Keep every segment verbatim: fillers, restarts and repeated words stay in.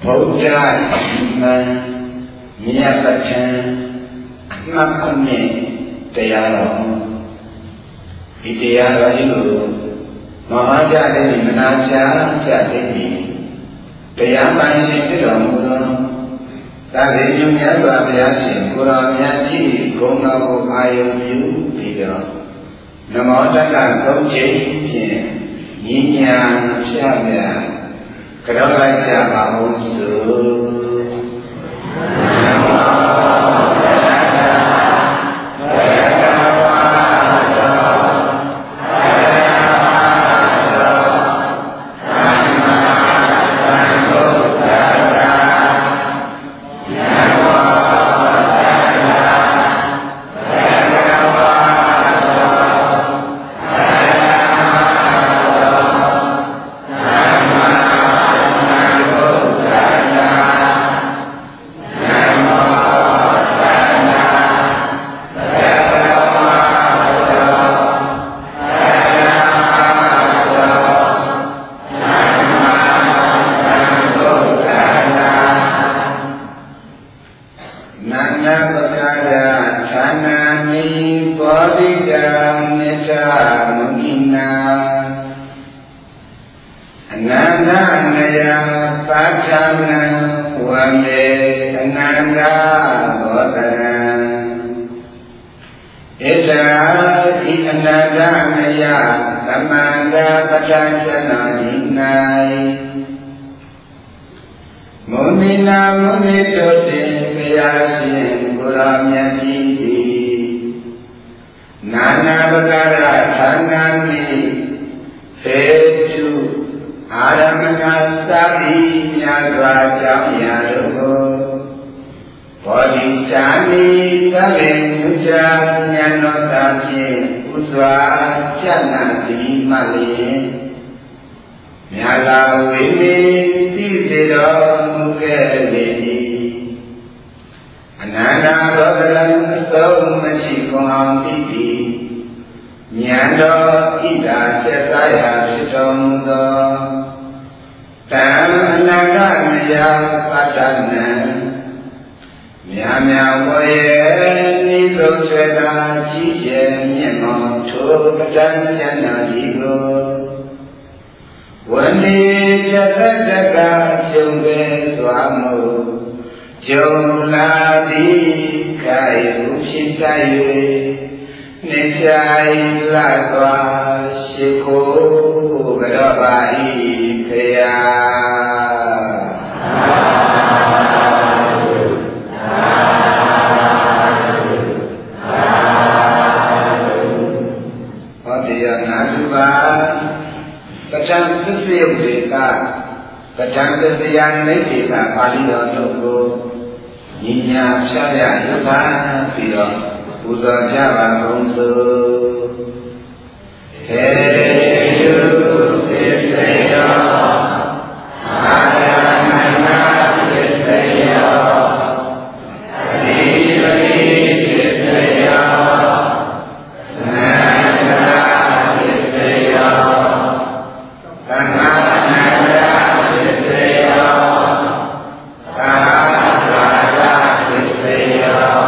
Buddha Iman Miyapatan Makune Tayaro Itayaro Ilu Mahaja Deni Manaja Jadeni Tayaman Shindram Tadi Nyumya Babyasin Kuramyaji Gongabu Ayam Yu Bido Namotaka Gauche Yinya Shabya Kerana Mahusu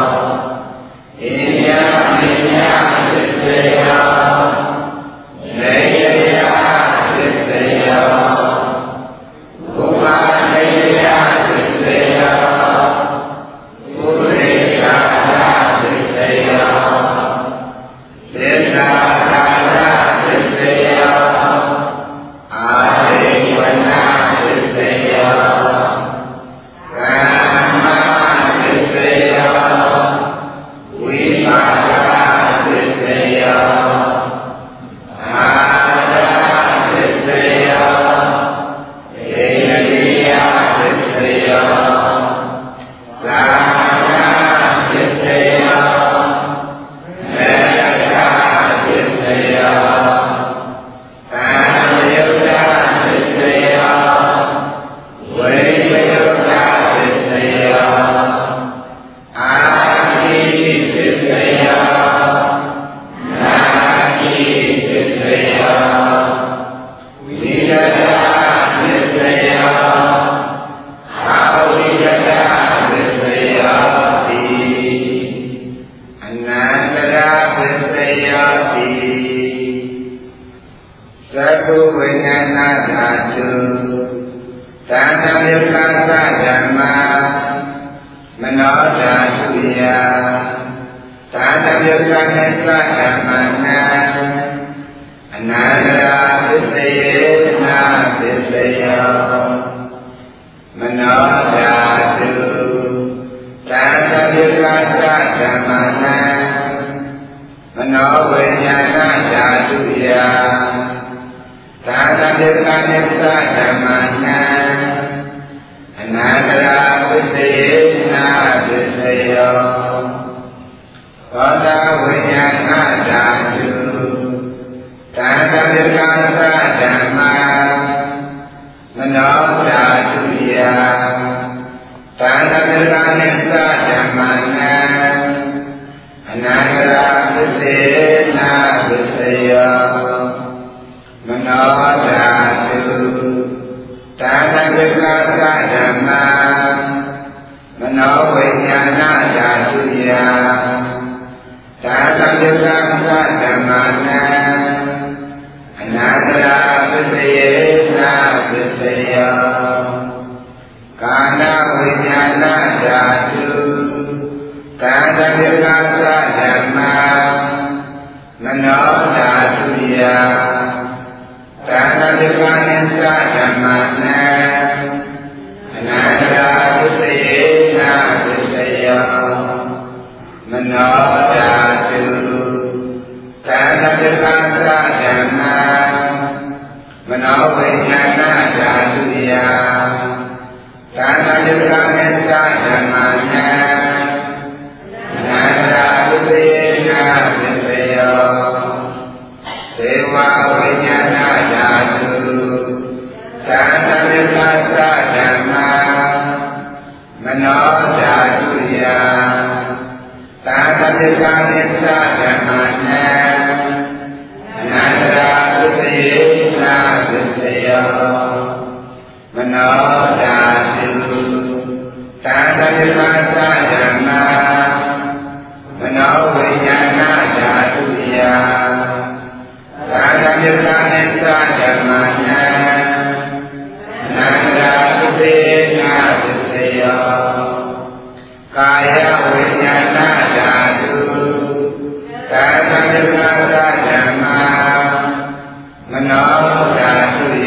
Yeah. သာသမေကသဓမ္မမနောဓာတုယသာသမေကမေကဓမ္မနာအနန္တရာပစ္စယေနာပစ္စယောမနောဓာတုသာသမေကသဓမ္မနာမနောဝိညာဏဓာတုယသာသမေကမေကဓမ္မနာအနန္တရာပစ္စယေနာပစ္စယောသောတာဝိညာဏဓာတုသာသမေကသဓမ္မမနောဓာတုယသာသမေကမေကဓမ္မနာအနန္တရာပစ္စယေနာပစ္စယောမနောဓာတုသာသမေကသဓမ္မမနောဝိညာဏဓာတုယသာသမေကသဓမ္မနာအနန္တရာပစ္စယေနာပစ္စယောကာဏဝိညာဏဓာတုသာသမေကသဓမ္မမနောဓာတုယသာသမေကနိစ္စဓမ္မနာအနန္တရာပစ္စယေနာပစ္စယောမနောဓာတုသာသမေကသဓမ္မမနောဝိညာဏဓာတုယသာသမေကနိစ္စဓမ္မနာအနန္တရာပစ္စယေနာပစ္စယောသေဝဝိညာဏဓာတုသာသမေကသဓမ္မမနောဓာတုယသာသမေကနိစ္စဓမ္မနာအနန္တရာပစ္စယေနာပစ္စယောမနောဓာတုသာသမေကသဓမ္မမနောဝိညာဏဓာတုယသာသမေကနိစ္စဓမ္မနာအနန္တရာပစ္စယေနာပစ္စယောကာယဝိညာဏဓာတုသာသမေကသဓမ္မမနောဓာတုယ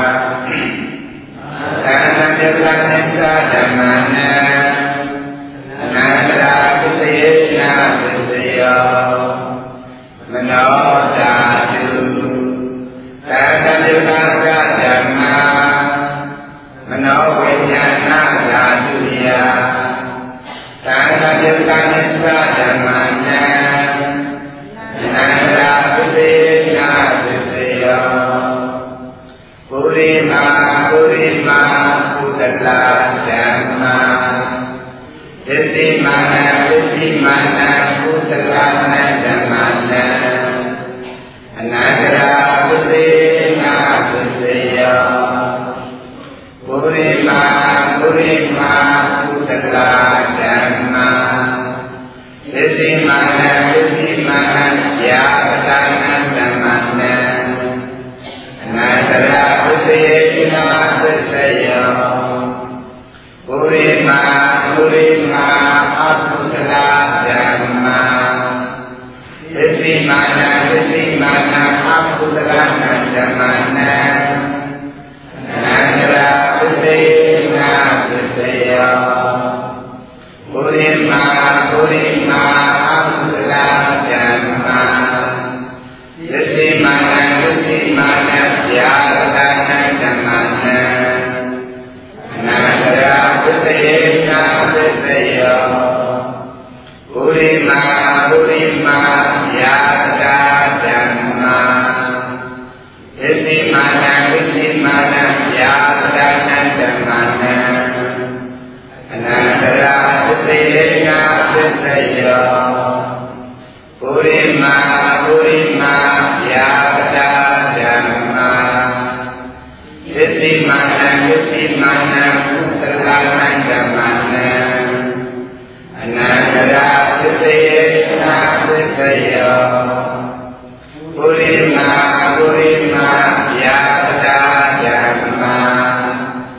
သာသမေကနိစ္စဓမ္မနာအနန္တရာပစ္စယေနာပစ္စယောမနောဓာတုသာသမေကသဓမ္မမနောဝိညာဏဓာတုယသာသမေကနိစ္စဓမ္မနာအနန္တရာပစ္စယေနာပစ္စယောပုရိမာပုရိမာကုသလဓမ္မသစ္စိမာနသစ္စိမာနကုသလနာဓမ္မနာအနန္တရာပစ္စယေနာပစ္စယောပုရိမာပုရိမာကုသလဓမ္မသစ္စိမာနသစ္စိမာနယာပတနာဓမ္မနာအနန္တရာပစ္စယေနာပစ္စယောပုရိမာပုရိမာအကုသလဓမ္မသစ္စိမာနသစ္စိမာနအကုသလနာဓမ္မနာအနန္တရာပစ္စယေနာပစ္စယောပုရိမာပုရိမာအကုသလဓမ္မသစ္စိမာနသစ္စိမာနယာပတနာဓမ္မနာအနန္တရာပစ္စယေနာပစ္စယောပုရိမာပုရိမာယာပတဓမ္မသစ္စိမာနသစ္စိမာနယာပတနာဓမ္မနာအနန္တရာပစ္စယေနာပစ္စယောပုရိမာပုရိမာယာပတဓမ္မသစ္စိမာနသစ္စိမာနကုသလနာဓမ္မနာအနန္တရာပစ္စယေနာပစ္စယောပုရိမာပုရိမာယာပတဓမ္မသ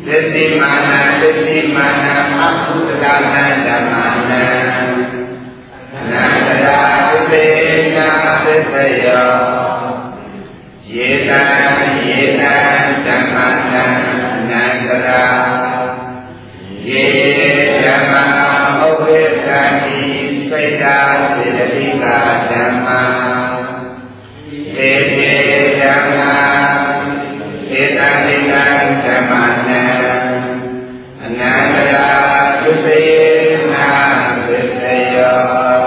သစ္စိမာနသစ္စိမာနအကုသလနာဓမ္မနာနန္တရာသစ္စေနာသစ္စယောယေတံယေတံဓမ္မနာနန္တရာယေဓမ္မဥပ္ပသတိစိတ်တာစေတသိကဓမ္မတေတေဓမ္မဧတံဧတံဓမ္မနာအနန္တရာသစ္စေနာသစ္စယော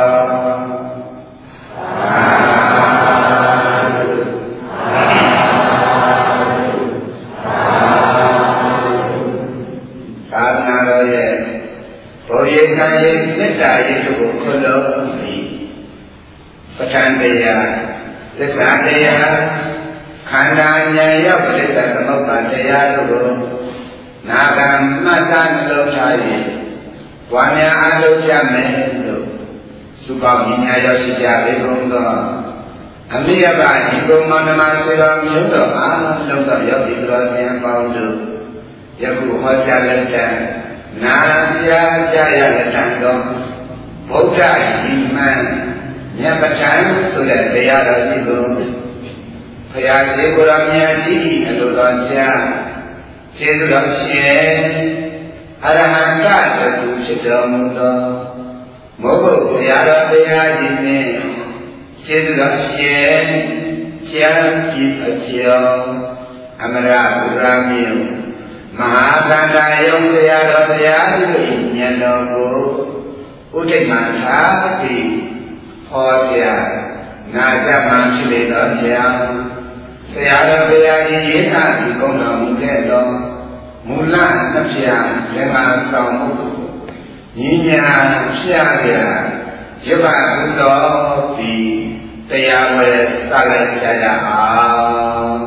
သာသနာတော်ရဲ့ဘုရားခံရေးမေတ္တာရေးကိုခွလို့ပြီးပဋ္ဌာန်းတရားသစ္စာတရားခန္ဓာဉာဏ်ရောက်ပြိတ္တသမုပ္ပါတရားတို့ကိုနာဂံမှတ်သားနှလုံးထား၍ဝါများအားထုတ်ကြမယ်လို့သုပေါင်းဉာဏ်ရောက်ရှိကြပေကုန်သောအမိယပဒီကုမောနမဆွေတော်မျိုးတော်အားလုံးသောယောဂီတော်များပေါင်းတို့ယခုဟောကြားလက်တံနာပြာကြားရလက်တံသောဗုဒ္ဓဤမှန်မြတ်ပဋ္ဌာန်းဆိုတဲ့တရားတော်ကြီးကိုဘုရားရှင်ကိုယ်တော်မြတ်ကြီးအလိုတော်ကြားကျေးဇူးတော်ရှင်အရဟံတတကူဖြစ်တော်မူသောမောဂုတ်ဘုရားတော်ဘုရားကြီးနှင့်ကျေးဇူးတော်ရှင်ကျမ်းပြည့်အကျော်အမရဘုရားမြတ်မဟာသန္တာယုံတရားတော်ဘုရားကြီးဉာဏ်တော်ကိုဥဒိမထားပြီးဟောကြားနာကြမှဖြစ်လေတော်ဆရာဆရာတော်ဘုရားကြီးရေးနာပြီးကောင်းတော်မူခဲ့သောမူလနှစ်ဖြာလက်မှာဆောင်မှုညီညာဖြာကြရပဘုတော်ပြီးတရားဝဲစလိုက်ကြရအောင်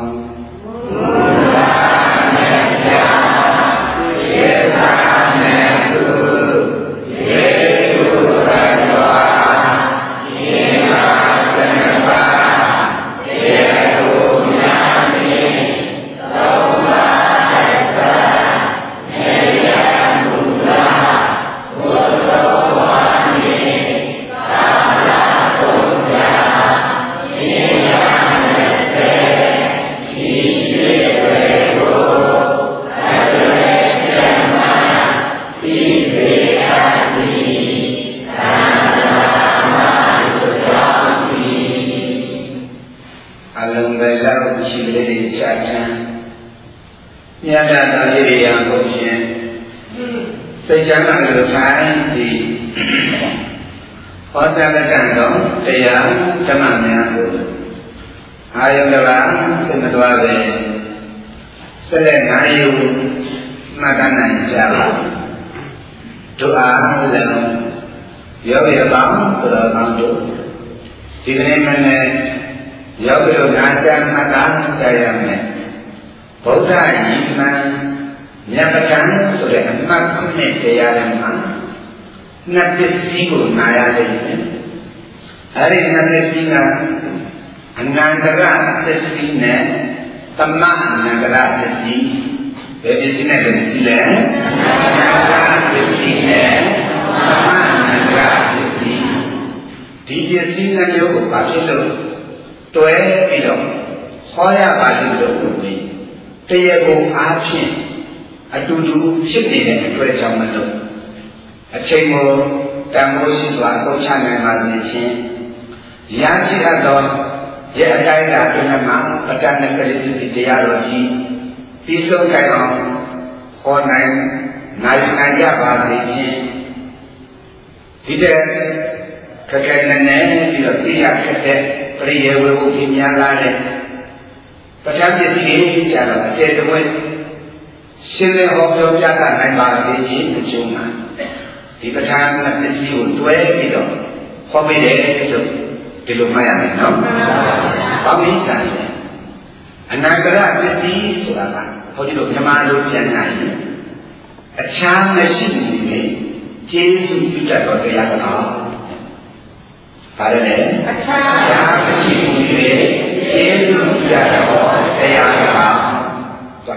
မြတ်တာတော်ရည်ရန်ကိုရှင်စိတ်ချမ်းသာလို့ထိုင်ပြီးဟောကြားလက်တံတော်တရားဓမ္မများကိုအာယုတလာသိမတော်ပဲဆက်လက်နိုင်ယူမှတ်တမ်းနိုင်ကြပါတို့အားလည်းရောရပါဘုရားကောင်းတို့ဒီကနေ့မနေ့ရောက်ပြီးတော့နာကြားမှတ်တမ်းကြရမယ်ဗုဒ္ဓဤမှန်မြတ်ပဋ္ဌာန်းဆိုတဲ့အမှတ်ခုနှစ်တရားတွေမှာနှစ်ပစ္စည်းကိုနာရလိမ့်မယ်။အဲဒီနှစ်ပစ္စည်းကအနန္တရပစ္စည်းနဲ့သမအနန္တရပစ္စည်းဘယ်ပစ္စည်းနဲ့လဲ။အနန္တရပစ္စည်းနဲ့သမအနန္တရပစ္စည်းဒီပစ္စည်းနှစ်မျိုးကိုဘာဖြစ်လို့တွဲပြီးတော့ဟောရပါလို့လို့ပြောပြီးတရားကိုအားဖြင့်အတူတူဖြစ်နေတဲ့အတွက်ကြောင့်မလို့အချိန်ကိုတန်ဖိုးရှိစွာအသုံးချနိုင်ပါစေခြင်းရရှိအပ်သောရဲ့အတိုင်းအတာအတွင်းမှာပဋ္ဌာန်းကလေးတရားတော်ကြီးပြီးဆုံးကြအောင်ဟောနိုင်နိုင်နိုင်ကြပါစေခြင်းဒီတဲ့ခက်ခဲနေနေပြီးတော့သိရခက်တဲ့ပရိယေဝေကိုပြများလာတဲ့ပဋ္ဌာန်းပစ္စည်းကြီးကြတော့အကျေတဝဲရှင်းလင်းဟောပြောပြတာနိုင်ပါစေခြင်းအကျိုးမှာဒီပဋ္ဌာန်းပစ္စည်းကိုတွဲပြီးတော့ဟောပေးတယ်လို့ဒီလိုမှတ်ရမယ်နော်။ဘာမိတ်တာလဲအနန္တရပစ္စည်းဆိုတာကဟောဒီလိုမြမလိုပြန်နိုင်အခြားမရှိဘူးလေကျေးဇူးပြုတတ်တော်တရားတော်ဘာလဲလဲအခြားမရှိဘူးလေကျေးဇူးပြုတတ်တော်တရားတော်ဆို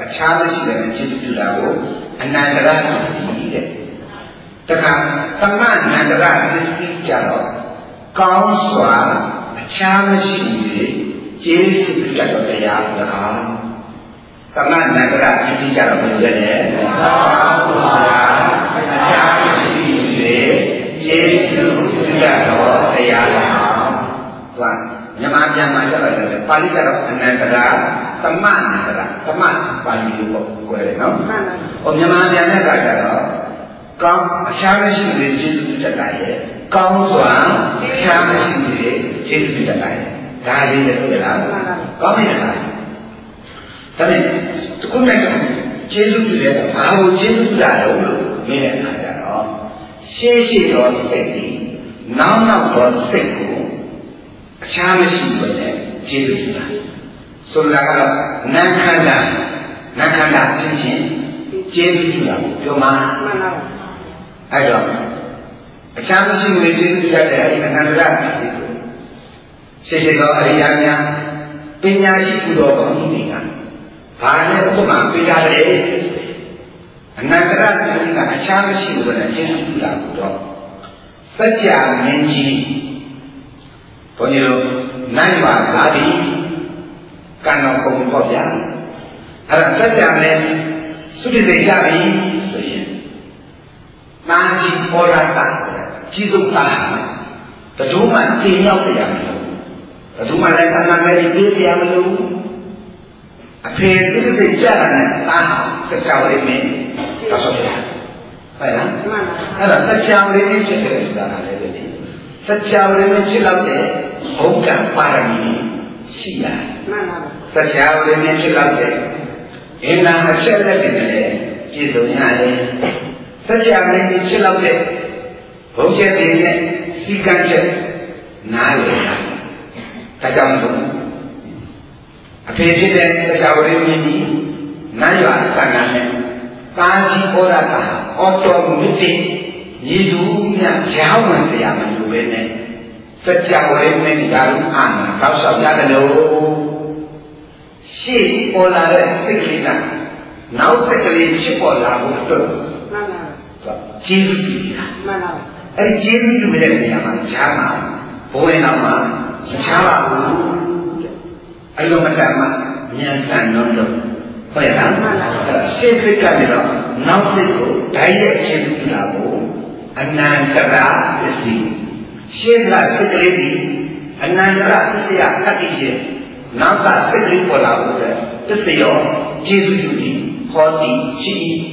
အခြားမရှိတဲ့ခြေစုပြုတာကိုအနန္တရပစ္စည်းတဲ့တခါသမအနန္တရပစ္စည်းကြတော့ကောင်းစွာအခြားမရှိဘူးကျေးဇူးပြုတတ်တော်တရားတခါသမအနန္တရပစ္စည်းကြတော့ဘယ်လိုလဲကောင်းစွာအခြားမရှိဘူးကျေးဇူးပြုတတ်တော်တရားတခါသူကမြန်မာပြန်မှာကျတော့လည်းပါဠိကတော့အနန္တရာသမအနန္တရာသမပါဠိလိုပေါ့ကိုယ်လေနော်မှန်ပါဟိုမြန်မာပြန်တဲ့အခါကျတော့ကောင်းအခြားမရှိတဲ့ကျေးဇူးပြုတတ်တာရဲ့ကောင်းစွာအခြားမရှိတဲ့ကျေးဇူးပြုတတ်တာရဲ့ဒါလေးလည်းဟုတ်လားမှန်ပါကောင်းပြီလားဒါပေမဲ့ဒီကုနဲ့ကျေးဇူးပြုတဲ့ဘာကိုကျေးဇူးပြုတာလဲလို့မြင်တဲ့အခါကျတော့ရှေးရှေးတော်စိတ်ပြီးနောက်နောက်တော်စိတ်ကိုအခြားမရှိဘူးလေကျေးဇူးပြုတာဆိုလိုတာကတော့နတ်ခန္ဓာနတ်ခန္ဓာချင်းချင်းကျေးဇူးပြုတာကိုပြောမှာမှန်ပါဘူးအဲ့တော့အခြားမရှိဘူးကျေးဇူးပြုတတ်တဲ့အဲ့ဒီအနန္တရပစ္စည်းကိုရှေ့ရှေ့သောအရိယာများပညာရှိသူတော်ကောင်းတွေကဘာနဲ့ဥပမာပေးရတယ်အနန္တရပစ္စည်းကအခြားမရှိဘူးလေကျေးဇူးပြုတာကိုတော့စัจ जा မင်းကြီးဘုန်းကြီးတို့နိုင်ပါလာပြီကံတော်ပုံပေါ့ဗျာအဲ့ဒါစัจ जा နဲ့သုတိသိကြပြီဆိုရင်နာကြီးပေါ်လာတာကြီးစုပ်တာဘယ်သူမှတင်ရောက်ပြရမလို့ဘယ်သူမှလည်းခန္ဓာငယ်ကြီးပြေးရမလို့အဖေသုတိသိကြတာနဲ့အာစัจ जा လေးမင်းတော့ဆိုပြဟုတ်လားမှန်ပါအဲ့ဒါစัจ जा လေးဖြစ်တယ်ဆိုတာလည်းလေစัจ जा လေးဖြစ်လောက်တဲ့ဘုံကံပါရမီရှိရတယ်မှန်ပါပါစัจ जा လေးဖြစ်လောက်တဲ့အင်္ဂါအချက်လက်တွေနဲ့ပြည့်စုံရတယ်စัจ जा လေးဖြစ်လောက်တဲ့ဘုံချက်တွေနဲ့စီကံချက်နားလည်တာဒါကြောင့်မို့အဖေဖြစ်တဲ့စัจ जा လေးမြင်ပြီးနားရွာသံဃာနဲ့တာကြီးဩရတာအော်တိုမက်တစ်ရည်သူများကြောင်းဝင်တရားမလို့ပဲနဲ့စัจ जा လေးမြင်ကြလို့အာနာတောက်လျှောက်ရတယ်လို့ရှေ့ပေါ်လာတဲ့စိတ်ကလေးကနောက်စိတ်ကလေးဖြစ်ပေါ်လာဖို့အတွက်မှန်ပါကျေးဇူးပြုတာမှန်ပါအဲ့ဒီကျေးဇူးပြုတဲ့နေရာမှာဈာမှာဘုံဝင်တော်မှာမချားပါဘူးအဲ့လိုမတတ်မှဉာဏ်ဆန်တော့လို့ဟုတ်ရဲ့လားမှန်ပါရှေ့စိတ်ကနေတော့နောက်စိတ်ကိုဓာတ်ရဲ့ကျေးဇူးပြုတာကိုအနန္တရာပစ္စည်းရှေ့ကစိတ်ကလေးဒီအနန္တရာပစ္စည်းအတ္တိရဲ့နောက်ကစိတ်ကလေးပေါ်လာဖို့တဲ့သစ္စာရောကျေးဇူးပြုပြီးဟောတိရှိ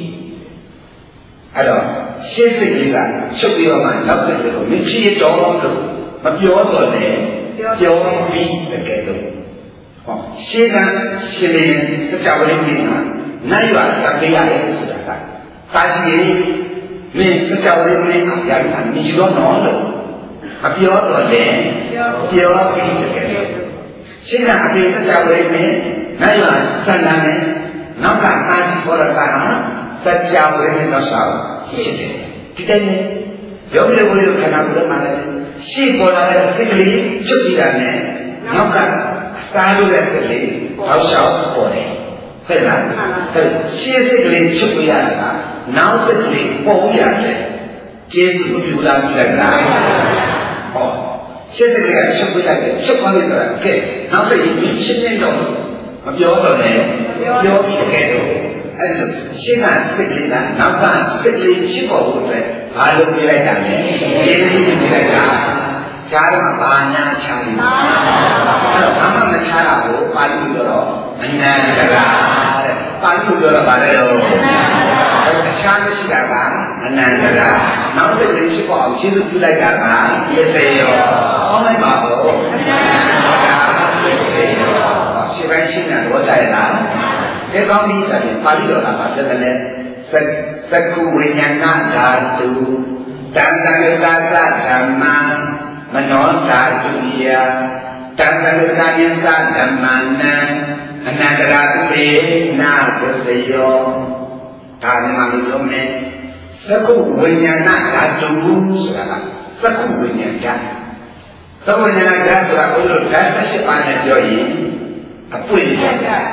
အဲ့တော့ရှေ့စိတ်ကလေးကချုပ်ပြီးတော့မှနောက်စိတ်ကိုမဖြစ်တော့လို့မပြောတော့နဲ့ပြောပြီးတကယ်လို့ဟောရှေ့ကရှင်လေးစကြဝဠာမြင်တာနိုင်ရွာသတ်ပေးရတယ်ဆိုတာကပါကြီးမင်းစကြဝဠာမြင်အောင်ရတာမြည်တော့တော့လို့မပြောတော့နဲ့ပြောပြီးတကယ်လို့ရှင်းတာအပြင်စကြဝဠာမြင်နိုင်ရွာသံဃာနဲ့နောက်ကအာတိဘောရကဟာစကြဝဠာမြင်တော့ဆောက်ဖြစ်တယ်ဒီတိုင်းယောဂီတွေဘုရားခန္ဓာကိုယ်မှာလည်းရှေ့ပေါ်လာတဲ့စိတ်ကလေးချုပ်ပြီးတာနဲ့နောက်ကစားလို့တဲ့စိတ်ကလေးတောက်လျှောက်ပေါ်တယ်ဟုတ်လားဟုတ်ရှေ့စိတ်ကလေးချုပ်ပြရတာနောက်စိတ်ကလေးပေါ်ရတယ်ကျေးဇူးပြုလာပြလိုက်တာဟောရှေ့စိတ်ကလေးချုပ်ပြရတယ်ချုပ်သွားပြီဆိုတာကဲနောက်စိတ်ကြီးရှင်းနေတော့မပြောတော့နဲ့ပြောပြီးတကယ်တော့အဲ့လိုရှင်းတာစိတ်ကလေးကနောက်ကစိတ်ကလေးဖြစ်ပေါ်ဖို့အတွက်ဘာလို့ပြလိုက်တာလဲကျေးဇူးပြုလိုက်တာဈာရမှာဘာညာချာလို့အဲ့တော့ဘာမှမချာတာကိုပါဠိလိုတော့အနန္တရာတဲ့ပါဠိလိုတော့ဗါလဲတော့အခြားမရှိတာကအနန္တရာနောက်စိတ်လေးဖြစ်ပေါ်အောင်ကျေးဇူးပြုလိုက်တာကပြည့်စုံရောဟောလိုက်ပါဦးအနန္တရာပြည့်စုံရောရှင်းပိုင်းရှင်းတာတော့ကြိုက်လားဒီကောင်းပြီးတယ်ပါဠိတော်ကဘာပြောတယ်လဲသက္ကုဝိညာဏဓာတုတံတံကာသဓမ္မမနောဓာတုယတံတံကာယသဓမ္မနံအနန္တရာသေနာသစ္စယောဒါမှမဟုတ်လို့မယ်သက္ကုဝိညာဏဓာတုဆိုတာကသက္ကုဝိညာဏဓာတ်သက္ကုဝိညာဏဓာတ်ဆိုတာဘုရားဓာတ်၁၈ပါးနဲ့ပြောရင်အပွင့်ဓာတ်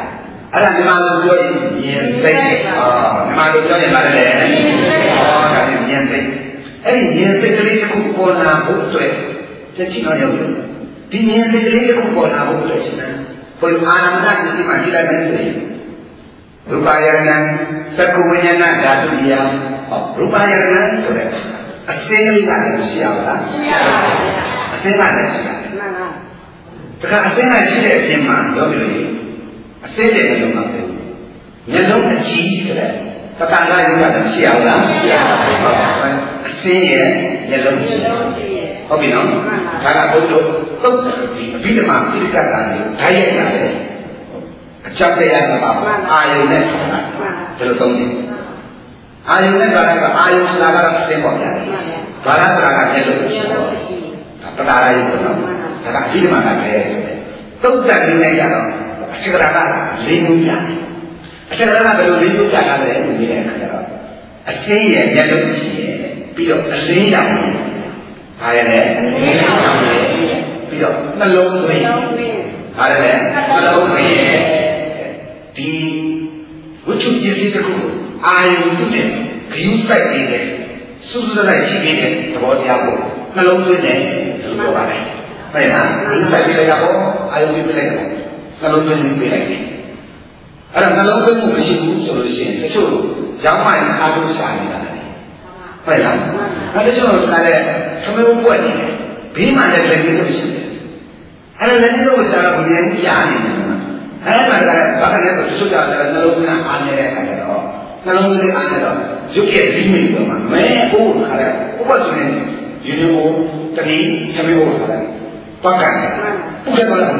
အဲ့ဒါဒီမှာလို့ပြောရင်မြင်သိဟောဒီမှာလို့ပြောရင်ဗါတယ်ဟောဒါနဲ့မြင်သိအဲ့ဒီမြင်သိကလေးတစ်ခုပေါ်လာဖို့အတွက်ချက်ချင်းတော့ရောက်တယ်ဒီမြင်သိကလေးတစ်ခုပေါ်လာဖို့အတွက်ရှင်ဘယ်အာနန္ဒတိမှာရှိလိုက်တယ်ဆိုရင်ရူပယရဏသက္ကုဝိညာဏဓာတုယဟောရူပယရဏဆိုတဲ့အစင်းလေးကလည်းရှိရပါလားရှိရပါဘူးအစင်းကလည်းရှိရတယ်မှန်ပါဒါကအစင်းကရှိတဲ့အပြင်မှာပြောပြလို့အစင်းတဲ့မျက်လုံးမှာပဲမျက်လုံးအကြည့်ဆိုတဲ့ပကံကရုပ်ကလည်းရှိရပါလားရှိရပါဘူးအစင်းရဲ့မျက်လုံးရှိတယ်ဟုတ်ပြီနော်ဒါကဘုလို့သုတ်အဘိဓမ္မာပိဋကတ်တာကိုဓာတ်ရိုက်ရတယ်အချက်တရားကပါအာယုနဲ့ဒါလိုသုံးတယ်အာယုနဲ့ဘာလဲအာယုဆိုတာကတော့အစင်းပေါ်ရတယ်ဘာလဲဆိုတာကမျက်လုံးရှိတယ်ပတာရယုနော်ဒါကအဘိဓမ္မာကလည်းဆိုတယ်သုတ်တန်နေကြတော့အချက်တရားကလေးမျိုးပြတယ်အချက်တရားကဘယ်လိုလေးမျိုးပြတာလဲလို့မြင်တဲ့အခါကျတော့အစင်းရဲ့မျက်လုံးရှိတယ်ပြီးတော့အလင်းရောင်ဘာရလဲပြီးတော့နှလုံးသွင်းဘာရလဲနှလုံးသွင်းဒီဝိတုပစ္စည်းတစ်ခုအာယုပြုတဲ့ဂယုစိုက်နေတဲ့စူးစူးလိုက်ရှိနေတဲ့သဘောတရားကိုနှလုံးသွင်းတယ်လို့ပြောပါတယ်ဟုတ်လားဂယုစိုက်ပြီးလိုက်တော့အာယုပြုလိုက်တယ်နှလုံးသွင်းပြီးလိုက်တယ်အဲ့ဒါနှလုံးသွင်းမှုမရှိဘူးဆိုလို့ရှိရင်တချို့ရောင်းမှန်အားထုတ်ရှာနေတာဟုတ်လားအဲ့ဒါကြောင့်ခါတဲ့သမီးပွက်နေတယ်ဘေးမှာလည်းလက်ပြီးလို့ရှိတယ်အဲ့ဒါလက်ပြီးလို့ရှာတော့ဘယ်လိုကြားနေလဲအဲ့ဒါကဘာကလဲဆိုတချို့ကြတယ်နှလုံးသွင်းအားနေတဲ့အခါကျတော့နှလုံးသွင်းအားနေတော့ရုပ်ရဲ့ဒီမိတော့မှမဲကိုခါတဲ့ဥပဒေနဲ့ဒီလိုကိုတတိသမီးကိုခါတဲ့ပတ်ကန်ပုတ်တယ်တော့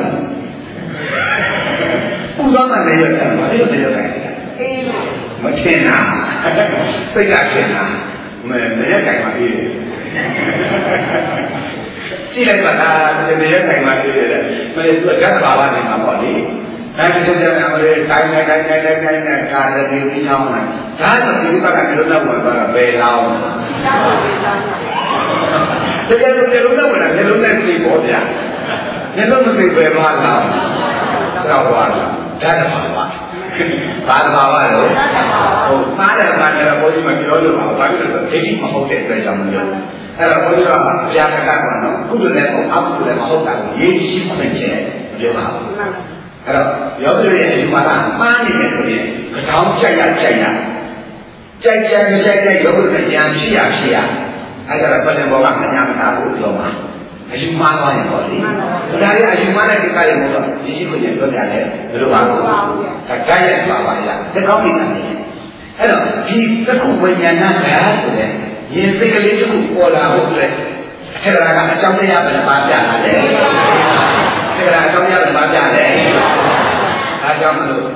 ပူဇော်မှလည်းရတယ်ဘာလို့လည်းရတယ်မထင်တာသိကထင်တာမင်းမရက်တိုင်းမှာအေးတယ်ရှိလိုက်ပါလားမရက်တိုင်းမှာအေးတယ်မင်းသူကဓာတ်ဘာဝနေမှာပေါ့လေဒါကြည့်ကြတယ်အမလေးတိုင်းတိုင်းတိုင်းတိုင်းတိုင်းတိုင်းကာရတိပြီးချောင်းလာဒါဆိုဒီဘက်ကမျိုးတော့ဝင်သွားတာဘယ်လောင်းတကယ်လို့မျိုးတော့ဝင်တာမျိုးနဲ့ပြေပေါ်ဗျာမျိုးမပြေပဲပါလားဆောက်ပါလားဓာတ်ဘာဝဘာသာဘာလို့ဟုတ်သားတယ်မှာလည်းဘုန်းကြီးမပြောလို့ပါဘာဖြစ်လို့လဲဒိဋ္ဌိမဟုတ်တဲ့အတွက်ကြောင့်မပြောဘူးအဲ့တော့ဘုန်းကြီးကဘုရားကတတ်ကတော့ကုသိုလ်လည်းဟုတ်အကုသိုလ်လည်းမဟုတ်တာကိုရေးရှိခွင့်ချက်ပြောပါဘူးအဲ့တော့ယောဂီရဲ့အယူမှားမှားနေတယ်ဆိုရင်ကြောင်းကြိုက်ရကြိုက်ရကြိုက်ကြမကြိုက်တဲ့ယောဂီနဲ့ဉာဏ်ဖြစ်ရဖြစ်ရအဲ့ဒါကပလင်ဘောကမညာမသာဘူးပြောမှာအယူမှားသွားရင်ပေါ့လေဒါရီအယူမှားတဲ့ဒီကလေးကတော့ဒီရှိခွင့်ပြောပြတယ်ဘယ်လိုပါလဲဒါကြိုက်ရပါပါလားတကောင်းနေတာလေအဲ့တော့ဒီသက္ကုဝိညာဏဓာတ်ဆိုတဲ့ရင်စိတ်ကလေးတစ်ခုပေါ်လာဖို့အတွက်အဲ့ဒါကအကြောင်းတရားဘယ်နှပါပြလာလဲအဲ့ဒါအကြောင်းတရားဘယ်နှပါပြလဲဒါကြောင့်မလို့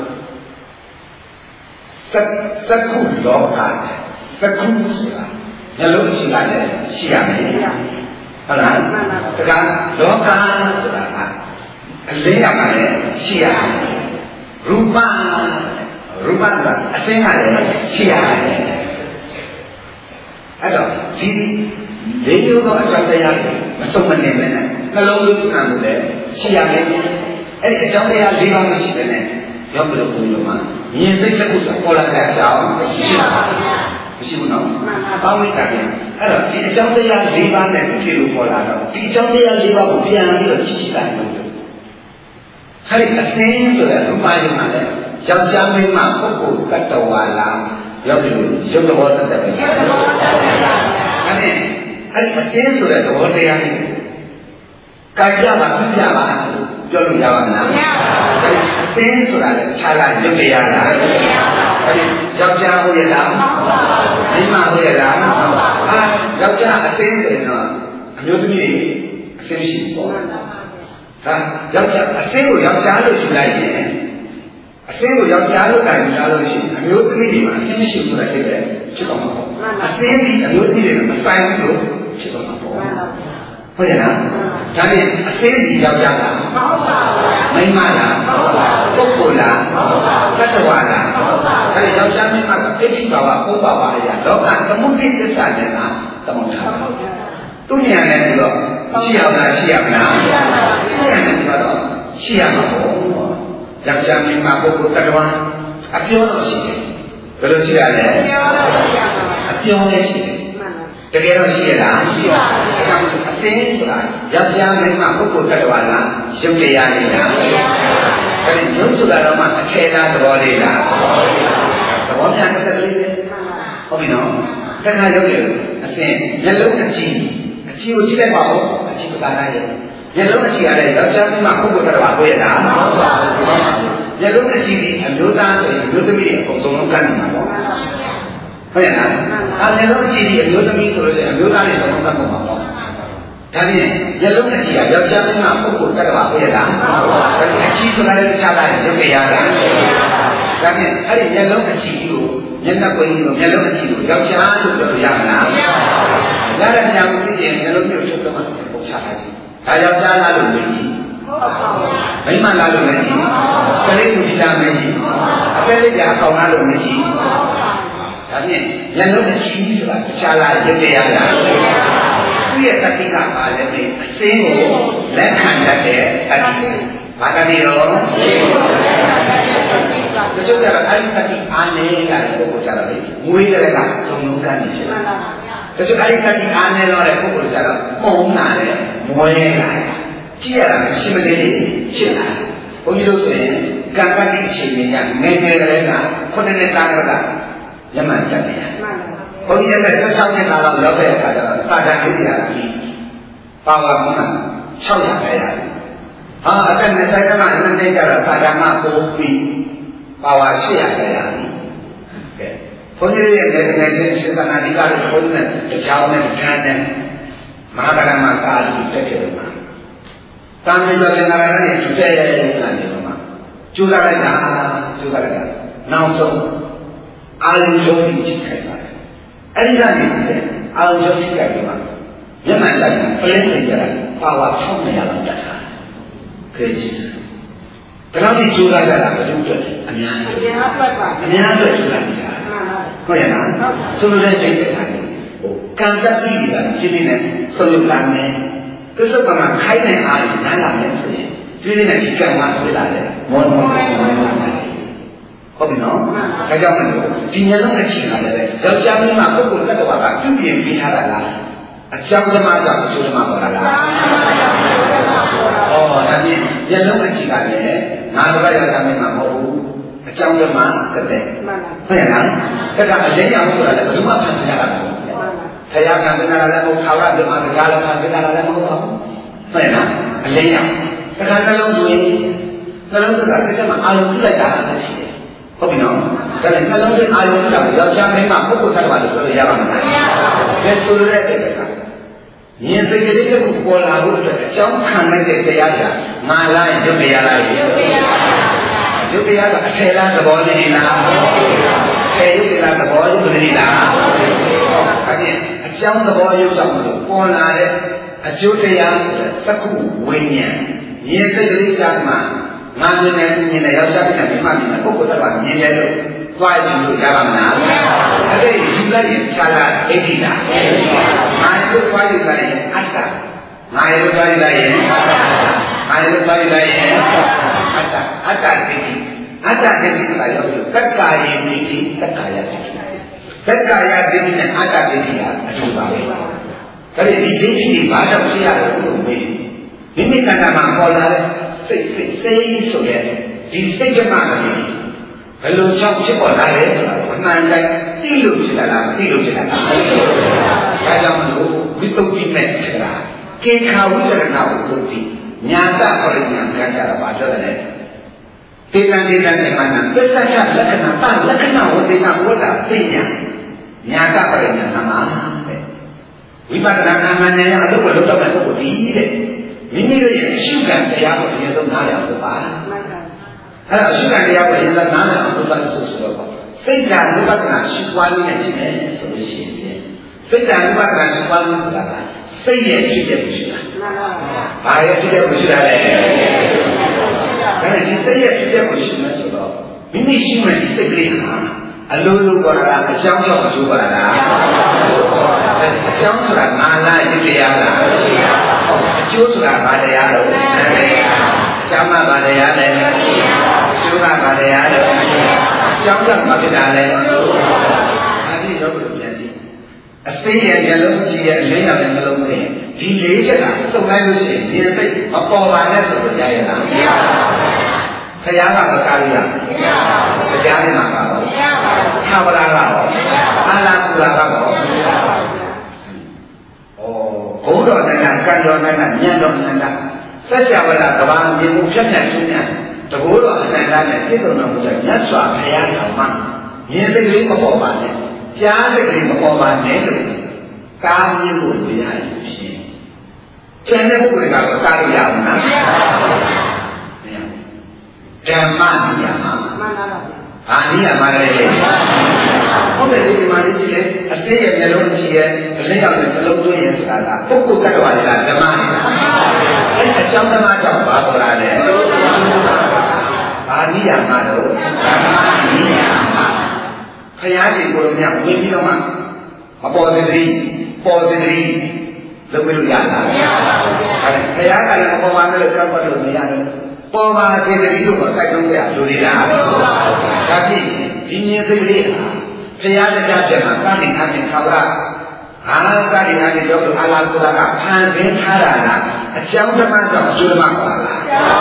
သသက္ကုလောကသက္ကုဆိုတာနှလုံးရှိတာလည်းရှိရမယ်ဟုတ်လားတကယ်လောကဆိုတာကအလေးရပါလေရှိရတယ်ရူပရူပကအစင်းကလည်းရှိရတယ်အဲ့တော့ဒီလေးမျိုးသောအကြောင်းတရားတွေမဆုံးမနေပဲနဲ့နှလုံးသွင်းခံလို့လည်းရှိရတယ်အဲ့ဒီအကြောင်းတရား၄ပါးမရှိပဲနဲ့ရောက်ပြီးတော့ဘုရားမှာမြင်စိတ်တစ်ခုဆိုပေါ်လာတဲ့အကြောင်းရှိပါဘူးမရှိဘူးနော်ပေါင်းမိတာပြန်အဲ့တော့ဒီအကြောင်းတရား၄ပါးနဲ့ပြည့်လို့ပေါ်လာတော့ဒီအကြောင်းတရား၄ပါးကိုပြန်ပြီးတော့ကြည့်ကြည့်လိုက်လို့အဲ့ဒီအစင်းဆိုတဲ့ရူပယုံမှာလည်းယောက်ျားမိန်းမပုဂ္ဂိုလ်တ attva လားရောက်ပြီးရုပ်တော်တတ်တယ်ပဲရုပ်တော်တတ်တယ်အဲ့ဒီအဲ့ဒီအစင်းဆိုတဲ့သဘောတရားကိုကာကြပါပြပြပါပြောလို့ရပါမလားမရပါဘူးအစင်းဆိုတာလည်းခြားလိုက်ရုပ်တရားလားမရပါဘူးအဲ့ဒီယောက်ျားဟုတ်ရဲ့လားမဟုတ်ပါဘူးမိန်းမဟုတ်ရဲ့လားမဟုတ်ပါဘူးဟာယောက်ျားအစင်းဆိုရင်တော့အမျိုးသမီးအစင်းရှိပေါ့ဟာယောက်ျားအစင်းကိုယောက်ျားလို့ယူလိုက်ရင်အစင်းကိုယောက်ျားလို့တိုင်ယူလာလို့ရှိရင်အမျိုးသမီးတွေမှာအစင်းမရှိဘူးဆိုတာဖြစ်တယ်ဖြစ်တော့မှာပေါ့အစင်းဒီအမျိုးသမီးတွေမဆိုင်ဘူးလို့ဖြစ်တော့မှာပေါ့ဟုတ်ရဲ့လားဒါဖြင့်အစင်းဒီယောက်ျားလားမဟုတ်ပါဘူးမိန်းမလားမဟုတ်ပါဘူးပုဂ္ဂိုလ်လားမဟုတ်ပါဘူးတ attva လားမဟုတ်ပါဘူးဒါဖြင့်ယောက်ျားမိန်းမကတိတိပါပါပုပ္ပပါအရာလောကသမုဒ္ဒိသစ္စာနဲ့ကသမုဋ္ဌာန်သူဉာဏ်နဲ့ပြီးတော့ရှိရမလားရှိရမလားရှိရပါဘူးဉာဏ်နဲ့ပြီးတော့ရှိရမှာပေါ့ယောက်ျားမိန်းမပုဂ္ဂိုလ်တ attva အပြောတော့ရှိတယ်ဘယ်လိုရှိရလဲအပြောလည်းရှိတယ်တကယ်တော့ရှိရလားရှိပါဘူးအဲကြောင့်အစင်းဆိုတာယောက်ျားမိန်းမပုဂ္ဂိုလ်တ attva လားရုပ်တရားလေးလားအဲဒီရုပ်ဆိုတာတော့မှအထေလားသဘောလေးလားသဘောများတဲ့လေးပဲဟုတ်ပြီနော်တခါရုပ်ရအစင်းမျက်လုံးအကြည့်အကြည့်ကိုကြည့်လိုက်ပါဦးအကြည့်ပကားရဲ့မျက်လုံးအကြည့်ရတဲ့ယောက်ျားမိန်းမပုဂ္ဂိုလ်တ attva ကိုရလားမဟုတ်ပါဘူးမျက်လုံးအကြည့်ဒီအမျိုးသားဆိုရင်မျိုးသမီးအကုန်လုံးကန်းနေမှာပေါ့ဟုတ်ရဲ့လားအဲမျက်လုံးအကြည့်ဒီအမျိုးသမီးဆိုလို့ရှိရင်အမျိုးသားတွေအကုန်လုံးကန်းမှာပေါ့ဒါဖြင့်မျက်လုံးအကြည့်ကယောက်ျားမိန်းမပုဂ္ဂိုလ်တ attva ကိုရလားမဟုတ်ပါဘူးအကြည့်ဆိုတာလည်းခြားလိုက်ရုပ်ကြရတာဒါဖြင့်အဲ့ဒီမျက်လုံးအကြည့်ကိုမျက်နှာကိုင်းကိုမျက်လုံးအကြည့်ကိုယောက်ျားလို့ပြောလို့ရမလားမရပါဘူးဒါလည်းညာကိုသိရင်မျက်လုံးကိုချုပ်တော့မှပုံချထားတယ်ဒါယောက်ျားလားလို့ပြောကြည့်ဟုတ်ပါဘူးမိန်းမလားလို့ပြောကြည့်ကလေးကိုကြည့်တာမကြည့်အကလေးကအကောင်လားလို့မကြည့်ဒါဖြင့်မျက်လုံးအကြည့်ဆိုတာတခြားလားရုပ်ကြရတာသူရဲ့တတိကပါလည်းပဲအစင်းကိုလက်ခံတတ်တဲ့တတိဘာတတိရောတချို့ကျတော့အဲ့ဒီတတိအားနည်းလာတဲ့ပုဂ္ဂိုလ်ကျတော့ငွေတွေကသုံးလုံးကန်းနေရှိတယ်တချို့အဲ့ဒီတတိအားနည်းတော့တဲ့ပုဂ္ဂိုလ်ကျတော့ပုံလာတယ်မွဲလာတယ်ကြည့်ရတာရှိမသေးလေးရှိလာတယ်ဘုန်းကြီးတို့ဆိုရင်ကံကတိအချိန်ကြီးကငယ်ငယ်ကလေးကခုနှစ်နှစ်သားကရမှန်တတ်တယ်ဘုန်းကြီးလည်းဆက်ဆောက်နေတာတော့ရောက်တဲ့အခါကျတော့သာတန်လေးတရားကြီးပါဝါမှန်း၆ရာပဲရတယ်ဟာအသက်နဲ့ဆိုင်ကမှနှစ်နှစ်ကျတော့သာတန်ကပိုးပြီးပါဝါ၈ရာပဲရတယ်ကဲဘုန်းကြီးရဲ့လည်းငယ်ချင်းစေတနာဓိကလို့ဘုန်းကြီးနဲ့တရားနဲ့ဉာဏ်နဲ့မဟာကရမကာလူတက်တယ်မှာတန်မြတ်တဲ့နာရနဲ့ကျဲရဲနေတယ်မှာကျူးစားလိုက်တာကျူးစားလိုက်တာနောက်ဆုံးအာရုံဆုံးပြီးချိန်ခိုင်းပါတယ်အဲ့ဒီကနေအာရုံဆုံးချိန်ခိုင်းပြီးမှမျက်မှန်လိုက်ပလင်းနေကြတာပါဝါ၆နေရာလောက်တက်တာခဲကြည့်ဘယ်လောက်ဒီကျူးစားကြတာမကျူးတယ်အများကြီးအများအတွက်ပါအများအတွက်ကျူးစားကြတာဟုတ်ရဲ့လားဆိုလိုတဲ့ချိန်တဲ့တာဟိုကံတက်ပြီးတာဒီနေ့နဲ့ဆိုလိုတာနဲ့သစ္စာကမှခိုင်းတဲ့အားကိုနားလာမယ်ဆိုရင်ဒီနေ့နဲ့ဒီကံမှတွေ့လာတယ်မောမောဟုတ်ပြီနော်ဒါကြောင့်မလို့ဒီမျက်လုံးနဲ့ချိန်လာတယ်ယောက်ျားမင်းကပုဂ္ဂိုလ်တ attva ကပြုပြင်ပေးထားတာလားအကြောင်းဓမ္မကြောင့်အကျိုးဓမ္မပေါ်လာလားဩဒါဖြင့်မျက်လုံးနဲ့ချိန်လာတယ်ငါတို့ကယောက်ျားမင်းကမဟုတ်ဘူးအကြောင်းဓမ္မတက်တဲ့ဟုတ်ရဲ့လားဒါကအလေးရအောင်ဆိုတာလည်းဘယ်လိုမှဖန်ဆင်းရတာမဟုတ်ဘူးဘုရားကံတင်လာလည်းမဟုတ်ခါရဓမ္မတရားလည်းကံတင်လာလည်းမဟုတ်ပါဘူးဟုတ်ရဲ့လားအလေးရတခါနှလုံးသွင်းနှလုံးသွင်းတာတစ်ချက်မှအာရုံပြုလိုက်တာလည်းရှိတယ်ဟုတ်ပြီနော်ဒါနဲ့နှလုံးသွင်းအာရုံပြုတာယောက်ျားမိန်းမပုဂ္ဂိုလ်သတ္တဝါလို့ပြောလို့ရပါမလားဘယ်ဆိုရတဲ့တဲ့ကဉာဏ်စိတ်ကလေးကိုပေါ်လာဖို့အတွက်အကြောင်းခံလိုက်တဲ့တရားကငါလားရုပ်တရားလားရုပ်တရားပါရုပ်တရားကအထေလားသဘောလေးလားထေရုပ်တရားသဘောရုပ်လေးလားအဲ့ဒီအကြောင်းသဘောရုပ်ကြောင့်လို့ပေါ်လာတဲ့အကျိုးတရားဆိုတဲ့သက္ကုဝိညာဉ်ဉာဏ်စိတ်ကလေးကမှငါမြင်တယ်မြင်တယ်ယောက်ျားနဲ့မိန်းမမြင်တယ်ပုဂ္ဂိုလ်သတ္တဝါမြင်တယ်လို့တွားကြည့်လို့ရပါမလားအဲ့ဒီယူလိုက်ရင်ခြားလာဒိဋ္ဌိလားငါတို့တွားယူလိုက်ရင်အတ္တငါတို့တွားယူလိုက်ရင်ငါတို့တွားယူလိုက်ရင်အတ္တအတ္တဒိဋ္ဌိအတ္တဒိဋ္ဌိဆိုတာရောက်လို့တက္ကာယဒိဋ္ဌိတက္ကာယဒိဋ္ဌိတက္ကာယဒိဋ္ဌိနဲ့အတ္တဒိဋ္ဌိကအတူပါပဲဒါပေမဲ့ဒီဒိဋ္ဌိတွေဘာကြောင့်ဖြစ်ရလဲလို့မေးမိမိတဏ္ဍာမှာပေါ်လာတဲ့စိတ်စိတ်စိတ်ဆိုတဲ့ဒီစိတ်ကမှလည်းဘယ်လိုကြောင့်ဖြစ်ပေါ်လာလဲဆိုတာအမှန်တိုင်းသိလို့ဖြစ်လာတာမသိလို့ဖြစ်လာတာဒါကြောင့်မလို့ဝိတုဒ္ဓိမဲ့ဖြစ်တာကေခာဝိတရဏဝိတုဒ္ဓိညာတပရိညာခံကြတာပါပြောတယ်တေတံတေတံနဲ့မှန်တာပစ္စယလက္ခဏာတလက္ခဏာဝတိကဝတ္တသိညာညာတပရိညာသမာတဲ့ဝိပဿနာဉာဏ်နဲ့အလုပ်ကိုလုပ်တော့တဲ့ပုဂ္ဂိုလ်ဒီတဲ့မိမိတို့ရဲ့ရှုခံတရားကိုအရင်ဆုံးနားလည်အောင်လုပ်ပါအဲ့ဒါရှုခံတရားကိုအရင်ဆုံးနားလည်အောင်လုပ်ပါဆိုဆိုတော့စိတ်ဓာတ်ဝိပဿနာရှုပွားနည်းနဲ့ရှိတယ်ဆိုလို့ရှိရင်စိတ်ဓာတ်ဝိပဿနာရှုပွားနည်းဆိုတာကစိတ်ရဲ့ဖြစ်တဲ့ရှိတာဘာရဲ့ဖြစ်တဲ့ရှိတာလဲဒါနဲ့ဒီစိတ်ရဲ့ဖြစ်တဲ့ရှိမှဆိုတော့မိမိရှိမှစိတ်ကလေးဟာအလိုလိုပေါ်လာတာအကြောင်းကြောင့်အကျိုးပေါ်လာတာအကြောင်းဆိုတာငါလားယုတ်တရားလားအကျိုးဆိုတာဘာတရားလဲအကြောင်းကဘာတရားလဲယုကပါလေရတယ်ကြောင်းကြောင့်မဖြစ်တာလေအပြည့်တော့လို့ပြန်ကြည့်အသိရဲ့မျက်လုံးကြည့်ရဲ့အလေးရတဲ့နှလုံးသွင်းဒီလေးချက်ကသုံးလိုက်လို့ရှိရင်ဒီစိတ်မပေါ်ပါနဲ့ဆိုတော့ကြားရလားမရပါဘူးခရားကမကားရရမရပါဘူးကြားနေမှာပါမရပါဘူးသာဝရကတော့အာလာကူလာကတော့မရပါဘူးဩဘုဒ္ဓနဲ့ကံတော်နဲ့ဉာဏ်တော်နဲ့ကစัจ java ကဘာမြင်မှုဖြတ်ဖြတ်ရှင်းပြတဘောတော်အနန္တနဲ့ပြည့်စုံတော်မူတဲ့မြတ်စွာဘုရားတော်မှာမြင်စိတ်လေးမပေါ်ပါနဲ့ကြားစိတ်လေးမပေါ်ပါနဲ့လို့ကားမြင်လို့မရဘူးရှင်ကျန်တဲ့ပုဂ္ဂိုလ်ကတော့ကားလို့ရအောင်လားမရပါဘူးဓမ္မနိယမမှန်ပါပါအာနိယမလည်းဟုတ်တယ်ဒီမှာလေးကြည့်လေအသေးရဲ့မျက်လုံးကြည့်ရဲ့အလေးရောက်တဲ့နှလုံးသွင်းရဲ့ဆိုတာကပုဂ္ဂိုလ်တ attva တွေကဓမ္မနိယအဲအကြောင်းဓမ္မကြောင့်ဘာပေါ်လာလဲအာနိယမလို့ဓမ္မနိယမခရားရှင်ကိုယ်တော်မြတ်ဝင်ပြီးတော့မှမပေါ်တဲ့တိပေါ်တဲ့တိလုပ်လို့ရလားမရပါဘူးခရားကလည်းမပေါ်ပါနဲ့လို့ကြောက်ပါလို့မရဘူးပေါ်ပါစေတည်းလို့တိုက်တွန်းကြလူတွေလားဒါဖြင့်ဒီမြင်စိတ်လေးဘုရားတရားပြန်မှာသာသနာ့ပြန်ခေါ်တာအာသာသနာ့ပြန်တော့အာလာကုလာကဖန်ဆင်းထားတာလားအကြောင်းဓမ္မတော့အကျိုးဓမ္မပါလား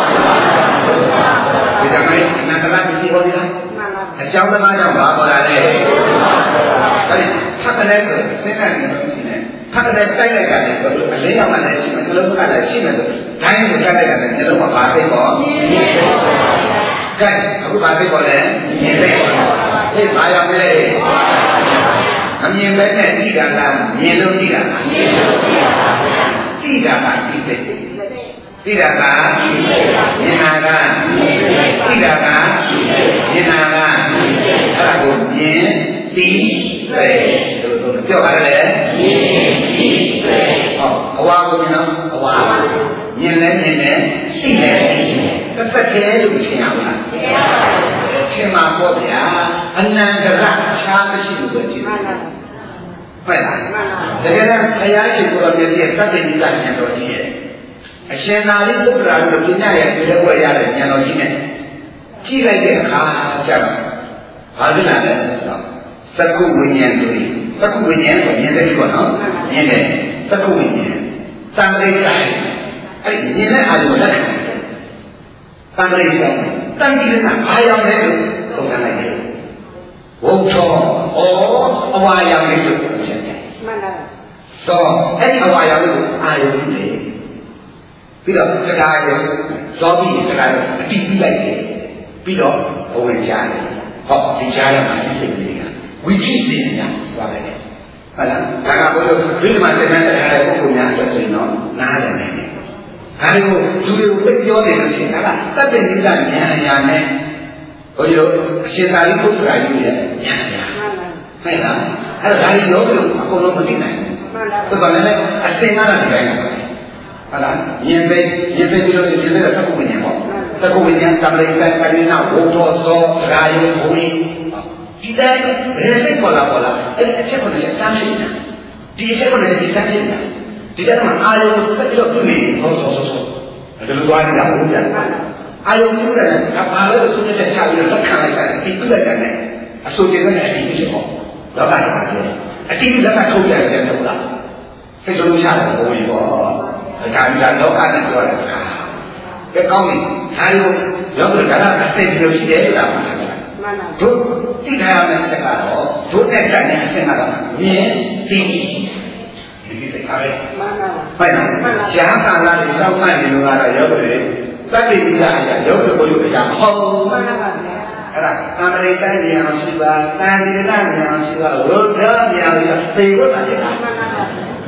ဒီကနေ့အနန္တလာပြည်ပေါ်ဒီလားအကြောင်းဓမ္မကြောင့်ဘာပေါ်လာလဲအဲဒီဖတ်တဲ့ဆိုစိတ်ကနေလို့ရှိနေဖတ်တဲ့တိုက်လိုက်တာလည်းဆိုလို့အလေးရောက်မှလည်းရှိမယ်နှလုံးသွင်းလည်းရှိမယ်ဆိုတိုင်းကိုတိုက်လိုက်တာလည်းနှလုံးမှာပါသိပေါ့ကဲအခုပါသိပေါ့လေမြင်သိပေါ့ဒီဘာရောက်လဲအမြင်ပဲနဲ့ဣဒာကမြင်လို့ဣဒာကမြင်လို့ဣဒာကဣဒာကဣသိဣဒာကမြင်နာကဣဒာကမြင်နာကအဲ့ဒါကိုမြင်သိသိလို့ပြောပါလေမြင်သိသိဟောအဝါကိုမြင်တော့အဝါမြင်လဲမြင်တယ်သိလဲသိတယ်တစ်သက်တည်းလို့ထင်ရမလားထင်ရပါဘူးထင်မှာပေါ့ဗျာအနန္တရအခြားမရှိလို့ပဲထင်တယ်ဟုတ်လားတကယ်တော့ဘုရားရှိခိုးတော်မြတ်ရဲ့သတ္တိနိကဉာဏ်တော်ကြီးရဲ့အရှင်သာရိပုတ္တရာတို့ပညာရဲ့ဒီလက်ဝဲရတဲ့ဉာဏ်တော်ကြီးနဲ့ကြည့်လိုက်တဲ့အခါကျတော့ဘာဖြစ်လာလဲဆိုတော့သက္ကုဝိညာဉ်တို့သက္ကုဝိညာဉ်ကိုမြင်တဲ့ဒီကောနော်မြင်တယ်သက္ကုဝိညာဉ်သံဃိကအဲ့ဒီမြင်တဲ့အာရုံလက်ခံသံဃိကတန်ကြီးကအာရုံနဲ့လို့သုံးသပ်လိုက်တယ်ဝုထောဩအဝါရောင်လေးလို့ပြောတယ်မှန်ပါတော့အဲ့ဒီအဝါရောင်လေးကိုအာရုံနဲ့ပြီးတော့တရားရုံဇောပြီးတရားရုံအတိပြုလိုက်တယ်ပြီးတော့ဘဝင်ပြားတယ်ဟောဒီကြားရမှာစိတ်တွေကဝိသိစိတ်ညာသွားလိုက်တယ်ဟုတ်လားဒါကဘုရားဝိဓမ္မာသင်္ကန်းတရားရဲ့ပုဂ္ဂိုလ်များအတွက်ဆိုရင်တော့နားလည်နိုင်တယ်ဒါတွေကိုလူတွေကိုသိပြောနေလို့ရှိရင်ဒါကသတ္တနိစ္စဉာဏ်အရာနဲ့ဘုရားတို့အရှင်သာရိပုတ္တရာကြီးရဲ့ဉာဏ်အရာဟုတ်လားအဲ့ဒါဒါကြီးရောလို့အကုန်လုံးမသိနိုင်ဘူးမှန်ပါဘူးဒါကလည်းအစင်ကတော့ဒီတိုင်းပါဟုတ်လားယဉ်သိယဉ်သိပြီးလို့ရှိရင်ယဉ်သိတဲ့သက္ကုဝိညာဉ်ပေါ့သက္ကုဝိညာဉ်သံဃိကကရိနာဝုထောသောရာယဘုံဒီတိုင်းဘယ်စိတ်ပေါ်လာပေါ်လာအဲ့အချက်ကိုလည်းစမ်းနေတာဒီအချက်ကိုလည်းဒီစမ်းနေတာဒီကနေ့အာယုံဆက်ပြီးတော့ပြုနေဟောဆောဆောဆောဒါလိုသွားနေတာဘုရားအာယုံပြုတယ်ကဘာလို့သူနဲ့ချပြီးလက်ခံလိုက်တာဒီပြုလိုက်တယ်အစိုးရနဲ့အတီးဖြစ်ပေါ့လောကကြီးမှာပြောအတီးလက်ကထုတ်ကြတယ်တော့လားစိတ်လုံးချတယ်ဘုရားပေါ့ဒါကလောကနဲ့ပြောတယ်ကဲကောင်းပြီဒါလိုလောကကလည်းအစိတ်ပြုရှိတယ်ဆိုတာမှန်ပါတို့သိထားရမယ့်ချက်ကတော့တို့နဲ့တန်တဲ့အဆင့်ကတော့မြင်သိဒီစိတ်အားပဲမှန်ပါပါရှားကာလတွေစောင့်မှတ်နေလို့ကတော့ယောဂတွေသတ္တိပိဒါအရာယောဂကိုလို့အရာမဟုတ်ဘူးမှန်ပါပါအဲ့ဒါသံဃိတဉာဏ်ရှိပါတန်တိတဉာဏ်ရှိပါဝိဒ္ဓဉာဏ်ရှိပါသေဝတ္တဉာဏ်မှန်ပါပါ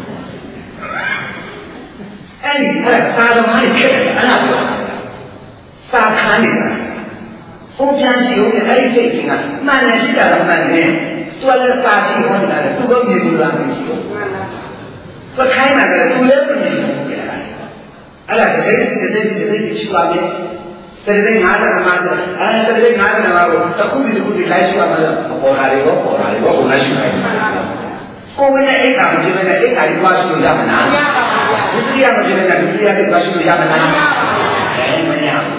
အဲ့ဒီအဲ့ဒါသာသမားတွေဖြစ်တယ်အဲ့ဒါပြောစာခန်းနေတာဘုရားရှိဦးတဲ့အဲ့ဒီစိတ်ကမှန်တယ်ဖြစ်တာတော့မှန်တယ်သူကလည်းစာကြည့်ဟောနေတာလေသူကမြင်လို့လားမရှိဘူးမှန်ပါပခိုင်းတာကလည်းသူလည်းမမြင်ဘူးကြလားအဲ့ဒါတကယ်စီတကယ်စီတကယ်စီရှိပါမယ်တကယ်ငါးတယ်မှာအဲတကယ်ငါးတယ်မှာကိုတခုစီတခုစီလိုက်ရှိပါမယ်ပေါ်လာတယ်ရောပေါ်လာတယ်ရောဘုရားရှိတယ်ကိုယ်ဝင်တဲ့အိတ်ကမကြည့်မဲ့အိတ်ကကြီးသွားရှိလို့ရမလားမရပါဘူးဒုတိယမကြည့်မဲ့ဒုတိယကသွားရှိလို့ရမလားအဲမရဘူးပြ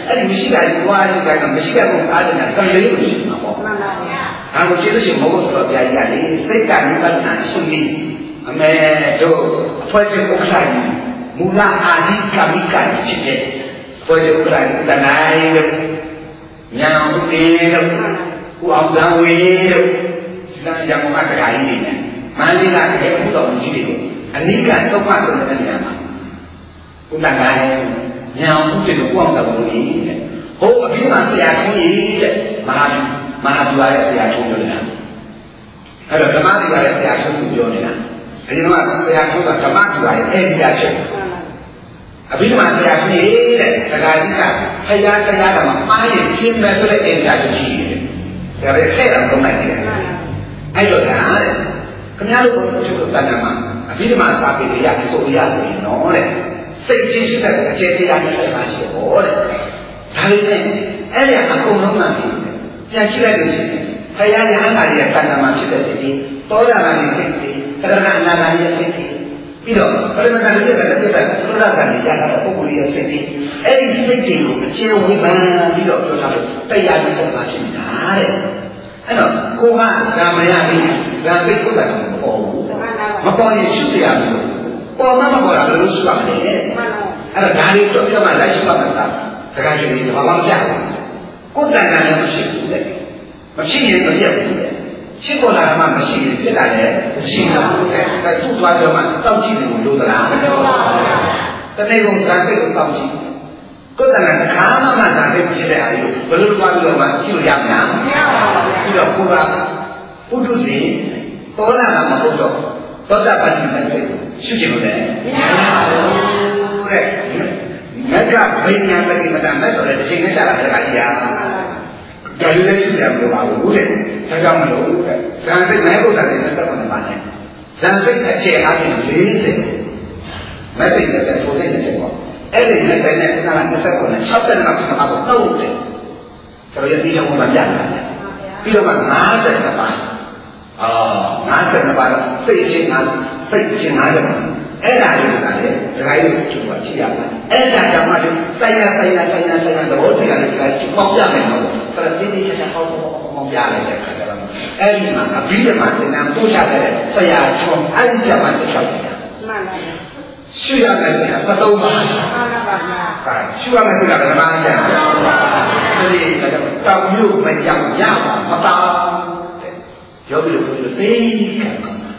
အဲ့ဒီမရှိတာကြီးဝါရှိတာကမရှိတဲ့ဘုရားတဲ့ကံလေးကိုရှိမှာပေါ့မှန်ပါဗျာဒါကိုကျေးဇူးရှင်ဘုရားဆိုတော့ဘုရားကြီးကလေစိတ်ကနိဗ္ဗာန်ရှင်ပြီအမေတို့အဖွဲ့ချုပ်ဥက္ကဋ္ဌကြီးမူလအာဒီကမိကဖြစ်တဲ့အဖွဲ့ချုပ်ဥက္ကဋ္ဌကြီးတနိုင်တို့ညောင်ဦးလေးတို့ဦးအောင်သာဝေတို့စံရမောကတရားကြီးတွေနဲ့မန္တလေးကတကယ်ဥတော်ကြီးတွေကိုအနိကသုတ်ဖတ်ဆိုတဲ့နေရာမှာဥတ္တန်တိုင်းညောင်ဦးတွေတို့ဦးအောင်သာဝေတဲ့ဟိုအပြီးမှဆရာကြီးတဲ့မဟာမဟာဗျာရဲ့ဆရာကြီးပြောနေတာအဲ့တော့ဓမ္မဗျာရဲ့ဆရာကြီးပြောနေတာအဲဒီတော့ဆရာကြီးကဓမ္မဗျာရဲ့အဲ့ဒီအချက်အပြီးမှဆရာကြီးတဲ့ဒကာကြီးကဖယားတရားကမှမှားရင်ပြင်းမယ်ဆိုတဲ့အဲ့ဒီအချက်ကြီးတယ်ဒါပဲခဲ့တာတော့နိုင်တယ်အဲ့တော့ဒါတဲ့ခင်ဗျားတို့ကိုကျုပ်တို့တဏ္ဍာမှာအပြီးမှသာပေရအစိုးရဆိုရင်တော့တဲ့စိတ်ချင်းရှိတဲ့အကျဲတရားတွေလည်းပါရှိတော့တဲ့ဒါလေးနဲ့အဲ့ဒီအကုန်လုံးကပြန်ကြည့်လိုက်လို့ရှိရင်ဖယားရဟန္တာရဲ့တဏ္ဍာမှာဖြစ်တဲ့စိတ်ကြီးတောရတာနဲ့စိတ်ကြီးသရဏအနာဂါရဲ့စိတ်ကြီးပြီးတော့ပရိမတ္တရဲ့စိတ်ကလည်းသုဒ္ဓကံရတာတဲ့ပုဂ္ဂိုလ်ရဲ့စိတ်ကြီးအဲ့ဒီစိတ်ကြီးကိုအခြေဝေဖန်ပြီးတော့ပြောထားလို့တရားကြီးပေါ်မှာဖြစ်နေတာတဲ့အဲ့တော့ကိုကဇာမရပြီးဇာပိတ်ပုဒ်တာမပေါ်ဘူးမပေါ်ရင်ရှုရမယ်ပေါ်မှမပေါ်တာဘယ်လိုရှုရမလဲအဲ့တော့ဒါလေးတော့ပြောမှလိုက်ရှုရမှာသာတခါကျရင်ဘာမှမချက်ဘူးကိုယ်တန်တန်လည်းမရှိဘူးလေမရှိရင်မပြတ်ဘူးလေရှိပေါ်လာမှမရှိရင်ဖြစ်တာလည်းမရှိဘူးလေဒါသူ့သွားပြောမှတောက်ကြည့်တယ်လို့သလားမပြောပါဘူးတနေ့ကုန်ဇာပိတ်ကိုတောက်ကြည့်ကိုယ်တန်တန်ခါမှမှဇာပိတ်ဖြစ်တဲ့အားကြီးဘယ်လိုသွားပြီးတော့မှကြည့်လို့ရမလားမရပါဘူးပြီးတော့ကိုယ်ကပုထုဇဉ်ပေါ်လာတာမဟုတ်တော့သောတာပတိမဲ့ရှုချင်လို့လည်းမရပါဘူးတဲ့မက်ကဘိညာမကိမတမက်ဆိုတဲ့တစ်ချိန်နဲ့ကြာတာတခါကြီးအားဒါလည်းလည်းရှိရမလို့ပါဘူးတဲ့ဒါကြောင့်မလို့တဲ့ဇန်စိတ်မဲဘုရားတဲ့သက်ကွန်ပါနဲ့ဇန်စိတ်အခြေအားဖြင့်လေးဆယ်မက်စိတ်တဲ့ဆိုစိတ်တဲ့ပေါ့အဲ့ဒီနဲ့တဲ့နဲ့ကလာသက်ကွန်နဲ့၆၀လောက်ခါတော့တော့တယ်ဆိုတော့ဒီကြောင့်မှပြတာပြီးတော့မှ၅၀ပါအော်၅၀ပါတော့စိတ်ချင်းငါစိတ်ချင်းငါတယ်အဲ့ဒါလေးကလည်းဒကာကြီးတို့ကကြည့်ရမှာအဲ့ဒါကြောင့်မှဆိုင်ရဆိုင်ရဆိုင်ရဆိုင်ရသဘောတရားတွေကပေါက်ပြမယ်နော်ဆိုတော့ဒီဒီချက်ချက်ဟောဟောပြလိုက်တဲ့အခါကျတော့အဲ့ဒီမှာအဘိဓမ္မာသင်္ကန်းပို့ချတဲ့ဆရာချုံအဲ့ဒီကျမှတစ်ချက်ပြန်မှန်ပါဗျာရှုရမယ်ဆိုတာသတုံးပါမှန်ပါဗျာကဲရှုရမယ်ဆိုတာဓမ္မကျမ်းမှန်ပါဗျာဒီတောင်မြို့မရောက်ရမှာမတောင်းတဲ့ယောဂီတို့ပြောသိကံကောင်း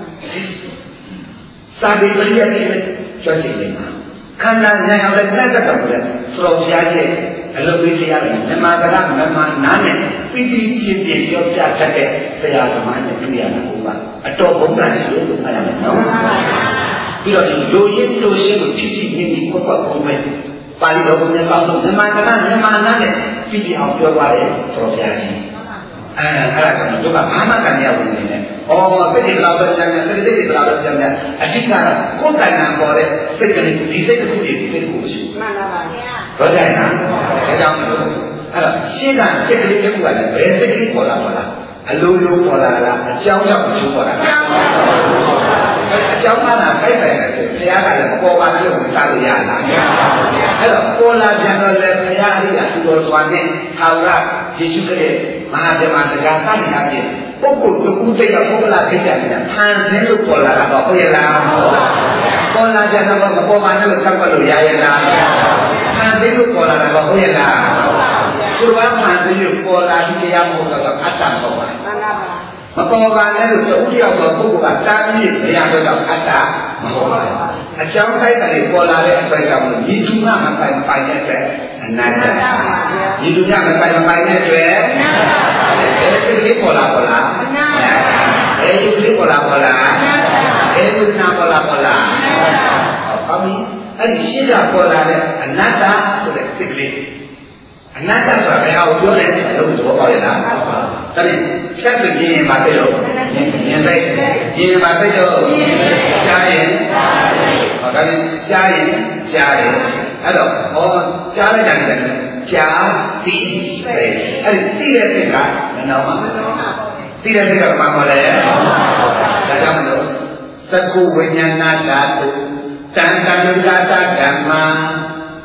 စာပေပရိယတ်တွေကြွချင်နေတာခန္ဓာဉာဏ်အောင်လည်းတက်တက်တော့လေဆိုတော့ဘုရားကြီးအလုပ်ပေးတရားတွေမြမကရမမနာနဲ့ပိပိပြည့်ပြည့်ပြောပြတတ်တဲ့ဆရာသမားနဲ့တွေ့ရတာဘုရားအတော်ဘုံကရှိလို့ပြောရမယ်နော်ပြီးတော့ဒီလူရင်းလူရှင်းကိုဖြစ်ဖြစ်မြင်ပြီးကွက်ကွက်ပုံပဲပါဠိတော်ကိုမြတ်ပေါင်းလို့မြမကရမြမနာနဲ့ပိပိအောင်ပြောသွားတယ်ဆိုတော့ဘုရားကြီးအဲအဲ့ဒါကတို့ကဘာမှကံရဝင်နေတယ်။အော်စိတ်တွေဘလောက်ပဲကြမ်းကြမ်းစိတ်တွေဘလောက်ပဲကြမ်းကြမ်းအဓိကတော့ကိုယ်တိုင်နာပေါ်တဲ့စိတ်ကလေးဒီစိတ်တစ်ခုတည်းဒီစိတ်ကိုမရှိဘူး။မှန်ပါပါဗျာ။ဟုတ်တယ်နော်။ဒါကြောင့်မလို့အဲ့တော့ရှင်းတာစိတ်ကလေးတစ်ခုကလည်းဘယ်စိတ်ကလေးပေါ်လာပါလား။အလိုလိုပေါ်လာလားအကြောင်းကြောင့်ချိုးပေါ်လာလား။အကြောင်းကလာခိုက်တယ်ဆိုဘုရားကလည်းမပေါ်ပါဘူးလို့သာလို့ရလား။အဲ့တော့ပေါ်လာပြန်တော့လည်းဘုရားကြီးအထူးတော်သွားတဲ့သာဝရယေရှုခရစ်မဟာဓမ္မစကားစသည်အပြင်ပုဂ္ဂိုလ်တစ်ခုတည်းကပုဂ္ဂလာခိတ္တနေတာဖန်ဆင်းလို့ပေါ်လာတာပေါ့ဟုတ်ရဲ့လားပေါ်လာကြတော့မပေါ်ပါနဲ့လို့သတ်မှတ်လို့ရရဲ့လားဖန်ဆင်းလို့ပေါ်လာတာပေါ့ဟုတ်ရဲ့လားသူကဖန်ဆင်းလို့ပေါ်လာဒီတရားမဟုတ်တော့အတ္တပေါ့ပါမပေါ်ပါနဲ့လို့တူတယောက်တော့ပုဂ္ဂိုလ်ကတားပြီးမရတော့အတ္တမဟုတ်ပါဘူးအကြောင်းတိုင်းတယ်ပေါ်လာတဲ့အတွက်ကြောင့်ဒီသူကမပိုင်ပိုင်တဲ့အတွက်အနတ္တဒီသူကမပိုင်ပိုင်တဲ့အတွက်အဲဒီလေးပေါ်လာပေါ်လာအဲဒီလေးပေါ်လာပေါ်လာအဲဒီနာပေါ်လာပေါ်လာဟုတ်ပြီအဲ့ဒီရှင်းတာပေါ်လာတဲ့အနတ္တဆိုတဲ့စိတ်ကလေးအနတ္တဆိုတာဘယ်ဟာကိုပြောလဲလို့သဘောပေါက်ရလားဒါနဲ့ဖြတ်ပြီးရင်ပါတဲ့လို့မြင်လိုက်ရင်ပါတဲ့လို့ကြားရင်ဟောဒါနဲ့ကြားရင်ကြားတယ်အဲ့တော့ဟောကြားလိုက်တာလည်းကြားသိပဲအဲ့ဒီသိတဲ့စိတ်ကမနှောင်းပါဘူးသိတဲ့စိတ်ကဘာမှလဲဒါကြောင့်မလို့သက္ကုဝိညာဏဓာတုတန်တန္တဓာတဓမ္မ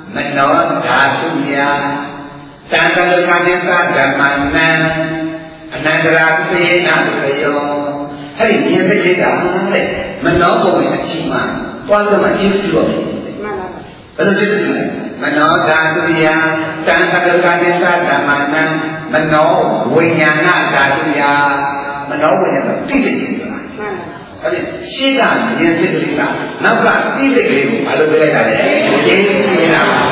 Mano dasuya Tanda kanisa dhamana Anandara sena sayo Hari ni berjaya Mano boleh cima Tuan tu macam itu Betul betul Mano dasuya Tanda kanisa dhamana Mano winyana dasuya Mano winyana tidak Tapi siapa yang bercerita? Nampak tidak keliru. Kalau berkata jadi ini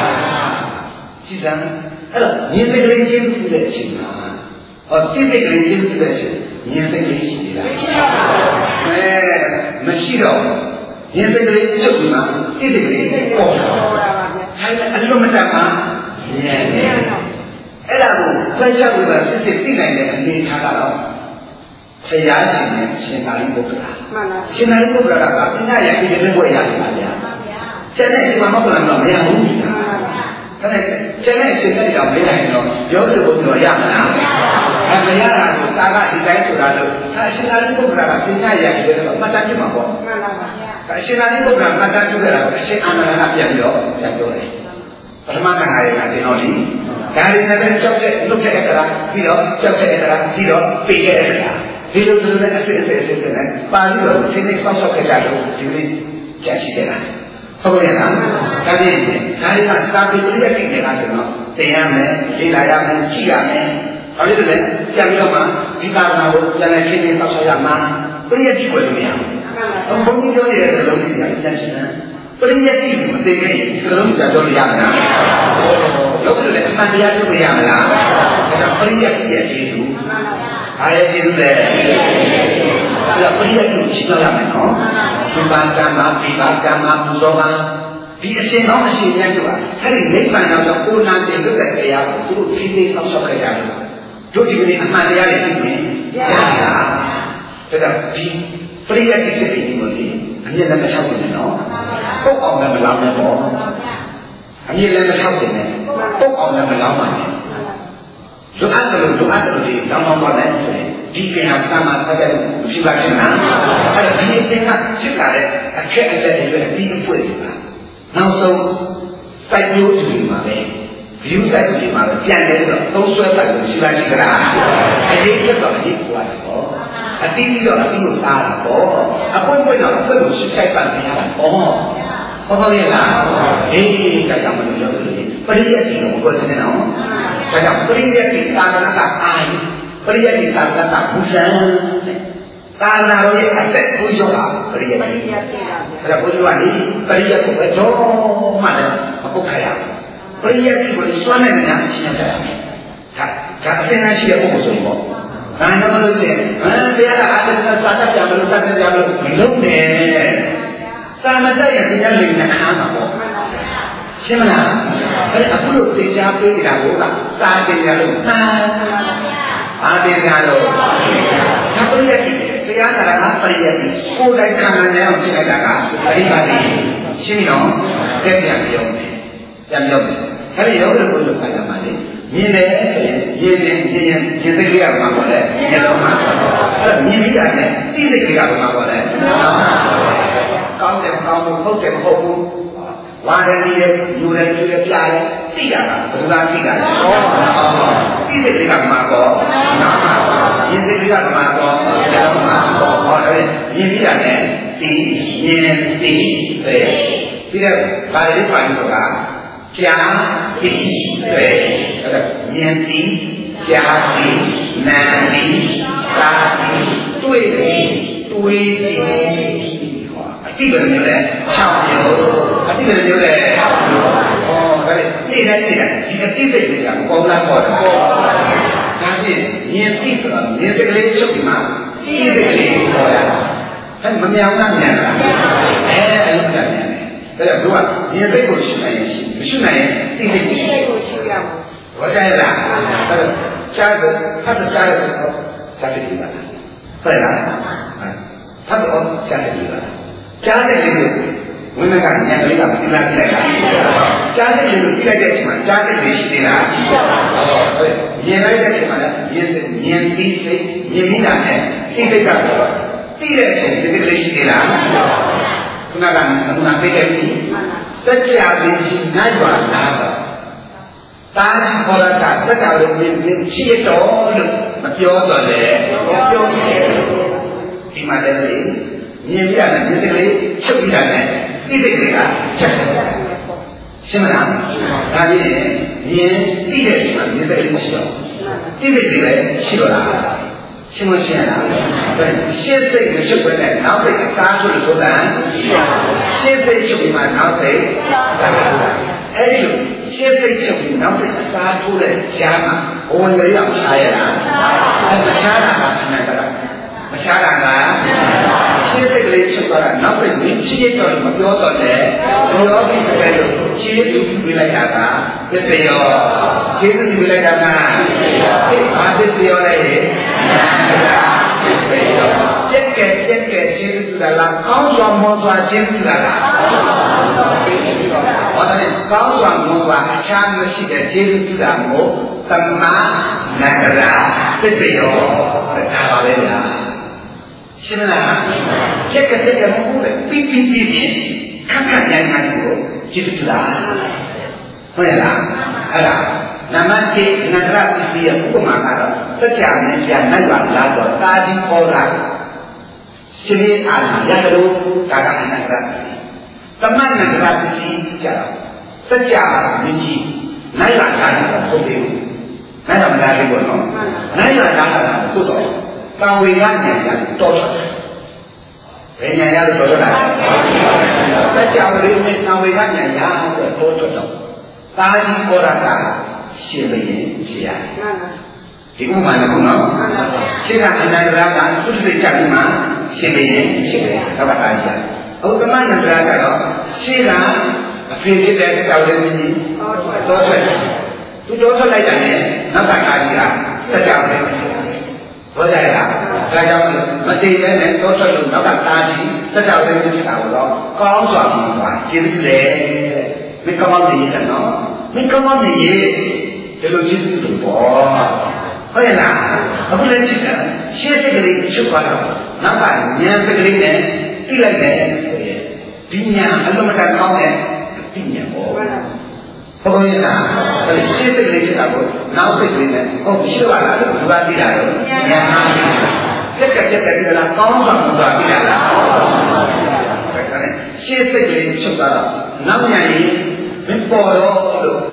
lah. Siapa? Kalau yang berkeliru jadi tidak cuma. Oh tidak keliru jadi tidak cuma. Yang berkeliru jadi lah. Eh, masih dong. Yang berkeliru cuma tidak keliru. Oh, saya lalu mendapat. Ya, ya. Elabu, saya juga setiap tinggal di Jakarta. Saya sini senari kubra. Senari kubra apa? Ini yang kita boleh yang mana? Jadi si mama pulang nama yang ini. Karena jadi senari yang mana itu? Jauh sebelum yang mana? Apa yang ada? Taga kita itu ada. Kalau senari kubra apa? Ini yang kita macam cuma apa? Kalau senari kubra macam juga ada. Si anak anak yang jauh yang jauh. Pertama kali nanti noli. Kali nanti jauh je, jauh je kerana, tidak jauh je kerana, tidak pergi kerana. Hidup dulu dengan efek-efek dengan pagi tu, sini pasok kerja tu, jadi jadi kerana. Apa yang nak? Kali ni, kali nak tapi boleh jadi kerana tu, tiang ni, ilaya ni, cia ni, kalau tu ni, tiang ni apa? Kita nak jalan sini pasok yang mana, boleh jadi boleh ni. Orang bumi jauh ni ada lebih dia, jadi sana. Boleh jadi, mesti ni, kalau ni jauh yang mana. Lalu tu ni, mana dia tu yang mana? Kita boleh jadi jadi tu. Ayat itu deh. Tidak perlu itu cina lama, no. Dibaca, dibaca, buzola. Biasa no masihnya juga. Hari ini mana orang pun nanti itu kerja, tu kita sama kerja. Tu juga ni amat dia ini. Ya. Tidak di perlu itu seperti ini. Hanya dalam satu ni, no. Kau orang dalam ni, no. Hanya dalam satu ni. Kau orang dalam ni. Doa dulu, doa dulu di dalam mana di pihak sama pada sifat mana. Kalau dia tengah sekarang, akhir ada di di pun. Nampak saya jauh di mana, view saya di mana, tiada itu, tahu saya tak di sifat sekarang. Ada itu tak di kuat ko, ada tidak ada itu tak ko. Apa pun nak perlu saya pandai oh. Apa dia lah? Eh, kita manusia dulu. Perlu sih, bukan senang. Kita perlu sih, karena tak air. Perlu sih, karena tak hujan. Karena orang ada hujan, perlu sih. Kalau hujan ni, perlu sih, betul mana? Apa kaya? Perlu sih, boleh suami ni nak siapa? Tak, tak senang sih aku hujan. Karena mana tu? Ah, dia ada ada jam belum ada jam belum belum deh. Sama saya tinggal di negara apa? Siapa nak? Kalau aku lu sejak pergi dah orang, saya tinggal lu. Ah, tinggal lu. Siapa dia? Dia adalah apa dia? Kau dah kanan yang sini dah. Hari hari. Sini no. Dia yang jauh. Yang jauh. Kalau jauh tu boleh kaya mana? Ni le, ni ni ni ni terkira apa boleh? Ni lama. Kalau ni ni ada, ni terkira apa boleh? Kau tem kau kau tem kau pun, wadah dia, yuran juga tiada, tiada kan, bukan tiada. Ini tidak makro, nama, ini tidak makro, nama, oh, ini tidak ni, ti, ini ti, tidak kali depan juga, cia, ti, ini ti, cia ti, nanti, tadi, tui ti, tui ti. Tí bữa nhiều đấy, chào nhiều, tí bữa nhiều đấy, oh, cái này, tí này tí này, chỉ cần tí gì thì chẳng có là có được, cái gì, nhiều tí rồi, nhiều cái lấy chút thì mà, tí cái gì rồi à, cái mà nghèo ngang nhà là, eh, anh lúc này, đây là đúng không? Nhiều cái cuộc sống này, cuộc sống này, tí cái gì, có trai là, cái trai được,他的家人都家庭里面，对啦，他的家庭里面。Jangan itu, mengenai yang kita tidak tidak. Jangan itu tidak ada cuma, jangan itu tidak. Yang ada cuma, yang yang itu, yang mana tidak ada, tidak ada tidak tidak. Kenapa? Kenapa ini? tất cả vì gì ngay vào nào ta chỉ có là cả tất cả đồng tiền tiền chia đó được mà cho rồi để cho thế thì mà đây là nhiều cái là những cái lấy chấp đi là này cái gì cả chắc xem nào ta đi nhiều cái gì mà những cái lấy một số cái gì đấy xí rồi xem một xem nào vậy xem thấy cái chụp cái này nó thấy cái ta chụp được thôi xem thấy chụp mà nó thấy ấy rồi xem thấy chụp thì nó thấy ta chụp đấy chả mà ôi người làm sai à anh mà sai là này cái mà sai là là xem thấy cái chụp là nó phải những chia cho mà cho toàn đấy cho cái cái được chia chụp như là cả cả cái gì đó chia chụp như là cả cả cái mà cái gì đó này chết kẹt chết kẹt chết itu adalah kau suam mutua chết itu adalah orang kau suam mutua acan mesti chết itu adalah mo teman negara teteo apa benda sebenarnya chết kẹt chết kẹt mo pipi pipi kakak yang ngaku chết itu adalah mana ada nama ke negara itu yang aku makan setiap negara negara lalu tadi orang sini ada yang itu kakak negara teman negara itu cara setiap negara negara kan betul negara negara itu no negara kan betul kawilannya yang total Renya yang total setiap negara kawilannya yang total tadi orang kan siapa siapa itu mana pun siapa negara kan sudah jadi mana siapa siapa apa saja. Aku kemana negara kan siapa fikir dari tahu ini dosa tu dosa lagi ni nak kaya sejauh ini boleh tak? Kalau mesti ni dosa lu nak kaya sejauh ini tahu lo kau suami tuan jadi le, mereka mahu ni kan no, mereka mahu ni Kalau itu tu boh, boleh lah. Aku lihat juga, siapa kali cukup kalau nampak yang kali ni, pilih ni, pinya, kalau macam kau ni, pinya boh. Pokoknya lah, kalau siapa kali cukup aku, nampak kali ni, oh siapa lah, dua tidak, yang mana, cakap cakap tidak lah, kau orang dua tidak lah. Siapa kali cukup kalau, namanya ini, memporo.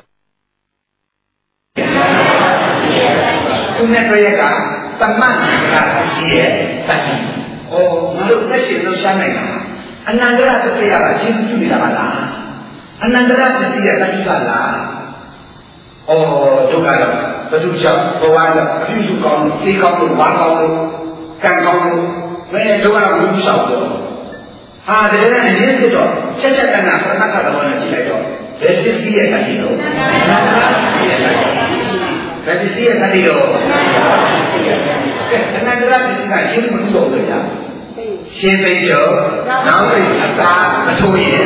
Punya mereka teman dia tadi. Oh, malu kita sih tu sana kan. Anandra tu dia lah, jitu tu dia lah. Anandra tu dia tadi lah. Oh, tu kan, betul jauh, bawa tu tu kau, ni kau tu, wang kau tu, kan kau tu, ni tu kan aku bisa tu. Ah, dia ni ni tu tu, cakap kan nak pernah kata mana cakap tu. Jadi dia tadi tu. Jadi dia tadi tu. Kerana dia ketika jitu betul tu ya. Siapa itu, nama kita betul ya.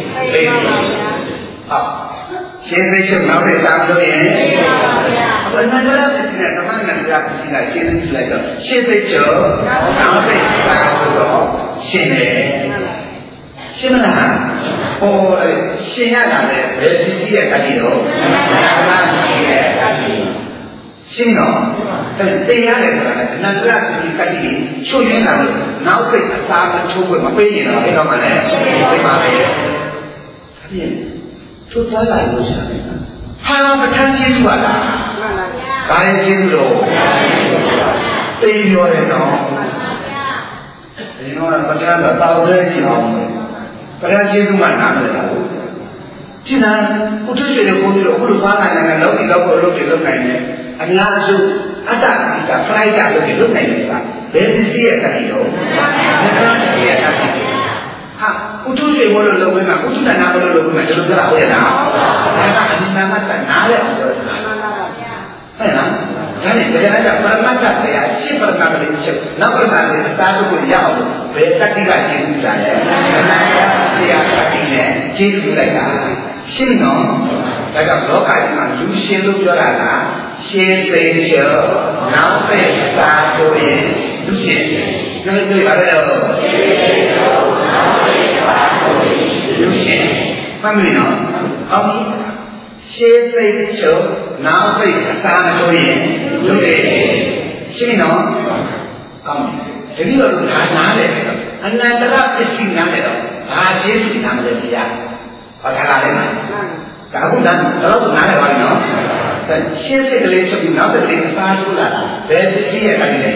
Ah, siapa itu nama kita betul ya. Kerana dia ketika teman dia ketika jitu tu lagi. Siapa itu, nama kita betul. Siapa? Siapa lah? Oh, siapa lah? Jadi dia tadi tu. Nama dia tadi. Sino, tapi dia ada negara kita ini, sudah nak nak pergi sama cuba, apa ini nak pergi mana? Pergi mana? Tapi tu tak ada urusan. Hanya macam itu ada. Kaya itu loh. Pergi mana no? Pergi mana? Macam mana tahu dia sih no? Pergi itu mana ada? Cina, utus dia pun dia, utus mana nak lalu kita lalu kita lalu Allah tu ada kita fly dah tu hidup ni kita. Beri dia tadi tu. Dia tadi. Ha, utus dia boleh lalu mana? Utus dah nak boleh lalu mana? Lalu kerana boleh lah. Kerana ini nama tak nak le. Kan? Jadi dia ada pernah tak dia si pernah beli cip. Nak pernah beli satu pun jauh. Beri tiga jenis saja. Kerana dia tadi ni jenis mereka. Sino, kalau lokal mana lusi lu jualan. Siapa itu, nama kita tu ini, lusi. Nama itu apa tu? Lusi. Mana မှန်ပြီနော်ကောင်းပြီရှေးစိတ်ချုပ်နောက်စိတ်အစာမချုပ်ရင်လူတွေရှင်းနော်ကောင်းပြီတတိယတော့ဒါနားတယ်အနန္တရပစ္စည်းနားတယ်တော့ဘာကျေးဇူးနားမလဲတရားဟောထားလာတယ်ဒါကနားတော့နားတယ်ပါနော်ရှင်းစိတ်ကလေးချုပ်ပြီးနောက်စိတ်အစာထုတ်လာတာဘယ်ပစ္စည်းရဲ့တိုင်းလဲ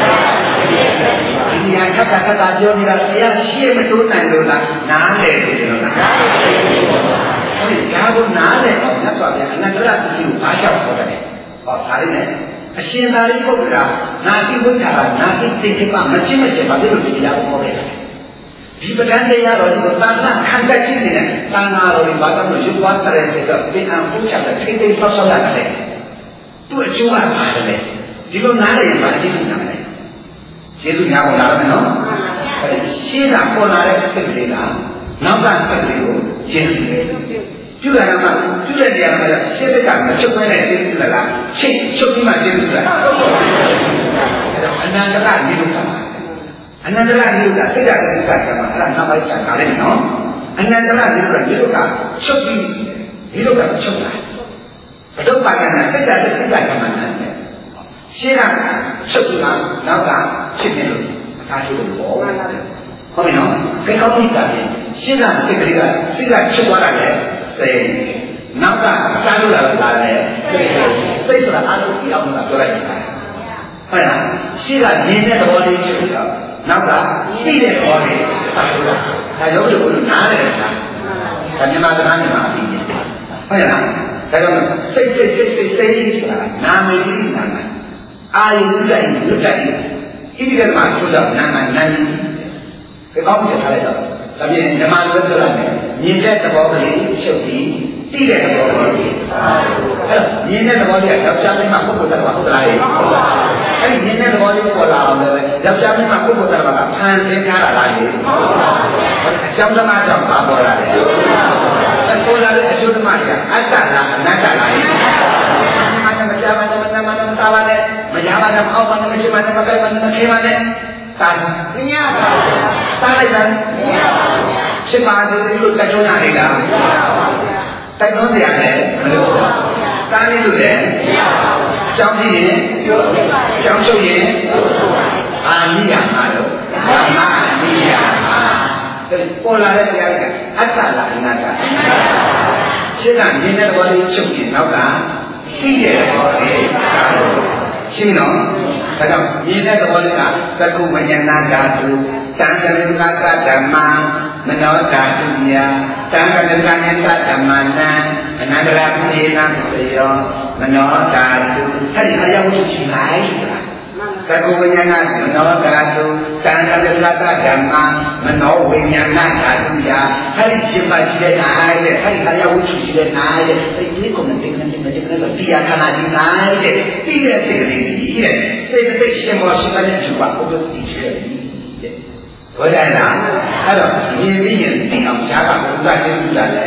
ဒီဟာခက်ခက်ခက်ပြောနေတာတရားရှင်းမတိုးနိုင်လို့လားနားလေလို့ကျွန်တော်ကဟုတ်ဒါကနားလေတော့မြတ်စွာဘုရားအနန္တရပစ္စည်းကိုအားလျှောက်ခေါ်တယ်ဟောဒါလေးနဲ့အရှင်သာရိပုတ္တရာနာတိဝိထာကနာတိတိကိပမချင်းမချင်းဘာဖြစ်လို့ဒီတရားကိုဟောခဲ့လဲဒီပဒံတရားတော်ဒီကိုသာနာခံတတ်ခြင်းနဲ့သာနာတော်ဒီဘာသာလို့ရုပ်ဝါတရဲစေတော့ပြင်အောင်ပုချတဲ့ထိတ်ထိတ်ဆောက်ဆောက်ရတယ်သူ့အကျိုးကပါတယ်လေဒီလိုနားလေရင်ဘာအကျိုးနားလဲကျေးဇူးများပေါ်လာမယ်နော်ရှင်းတာပေါ်လာတဲ့စိတ်ကလေးကနောက်ကစိတ်ကလေးကိုကျေးဇူးတယ်ပြုရတာမှပြုတဲ့နေရာမှာရှင်းတဲ့ကမချုပ်ခွဲတဲ့ကျေးဇူးလားရှင်းချုပ်ပြီးမှကျေးဇူးလားအနန္တရနိရုဒ္ဓအနန္တရနိရုဒ္ဓစိတ်ကလည်းစိတ်ကမှအဲ့ဒါနောက်ပိုင်းကျန်တာလေနော်အနန္တရနိရုဒ္ဓနိရုဒ္ဓချုပ်ပြီးနိရုဒ္ဓချုပ်လာဘဒုပ္ပါဒနာစိတ်ကလည်းစိတ်ကမှနာတယ်ရှင်းတာချုပ်ပြီးမှနောက်ကဖြစ်နေလို့အခါထုတ်လို့ပေါ့ဟုတ်ပြီနော်ခေကောင်းကြီးကပြင်ရှင်းတာစိတ်ကလေးကစိတ်ကချုပ်သွားတာလေစိတ်နောက်ကစားလို့လာလာလေစိတ်ဆိုတာအားလုံးကြည့်အောင်လားပြောလိုက်တာဟုတ်လားရှင်းကမြင်တဲ့သဘောလေးချုပ်တော့နောက်ကသိတဲ့သဘောလေးစားလို့လာဒါရုပ်လို့နားတယ်လားဒါမြန်မာစကားမြန်မာအပြီးဟုတ်လားဒါကြောင့်စိတ်စိတ်စိတ်စိတ်စိတ်ဆိုတာနာမည်ကြီးနာမည်အာယုလိုက်လွတ်တိုက်ဣတိကမှာဆိုတော့နာမနာမည်ဒီကောင်းပြထားလိုက်တော့ဒါပြင်ဓမ္မလွတ်ဆိုရတယ်မြင်တဲ့သဘောကလေးချုပ်ပြီးသိတဲ့သဘောကလေးအဲ့မြင်တဲ့သဘောလေးကယောက်ျားမင်းမပုဂ္ဂိုလ်တော်ဟုတ်လားအဲ့ဒီမြင်တဲ့သဘောလေးပေါ်လာအောင်လည်းယောက်ျားမင်းမပုဂ္ဂိုလ်တော်ကဖန်ဆင်းထားတာလားလေအကြောင်းသမားကြောင့်ပါပေါ်လာတယ်အဲ့ပေါ်လာတဲ့အကျိုးသမားကအတ္တလားအနတ္တလားမကြပါနဲ့မနာမနာမသာပါနဲ့မရပါနဲ့အောက်ပါနဲ့မရှိပါနဲ့မကြိုက်ပါနဲ့မခေပါနဲ့တာမရပါဘူးတားလိုက်တာမရပါဘူးဖြစ်ပါသေးတယ်လို့တက်ကြုံရနေလားမရပါဘူးတိုက်တွန်းကြရတယ်မလို့တားနေလို့လည်းမရပါဘူးအကြောင်းကြည့်ရင်ပြောပါအကြောင်းချုပ်ရင်အာနိယမှာလို့အာနိယမှာပေါ်လာတဲ့တရားကအတ္တလားအနတ္တရှင်းတာမြင်တဲ့ဘောလေးချုပ်ရင်နောက်ကသိတဲ့သဘောလေးရှင်းနော်ဒါကြောင့်မြင်တဲ့သဘောလေးကသကုမဉ္ဇနာဓာတုတံကလင်္ကာကဓမ္မမနောဓာတုယတံကလင်္ကာဉ္ဇဓမ္မနံအနန္တရပိဏသေယောမနောဓာတုအဲ့ဒီအရာဝတ္ထုရှိလိုက်သကုဝိညာဏမနောဓာတုတံကလင်္ကာဓမ္မမနောဝိညာဏဓာတုယအဲ့ဒီရှင်ပါရှိတဲ့အားတဲ့အဲ့ဒီအရာဝတ္ထုရှိတဲ့အားတဲ့အဲ့ဒီကိုမသိနေတယ်တရားခဏကြီးနိုင်တဲ့သိတဲ့စိတ်ကလေးကြီးတဲ့စိတ်စိတ်ရှင်မောရှိတဲ့သူကဘုရားတည်ရှိတယ်တဲ့ဘယ်လိုက်လားအဲ့တော့မြင်ပြီးရင်သိအောင်ရှားကဘုရားရှင်းပြတယ်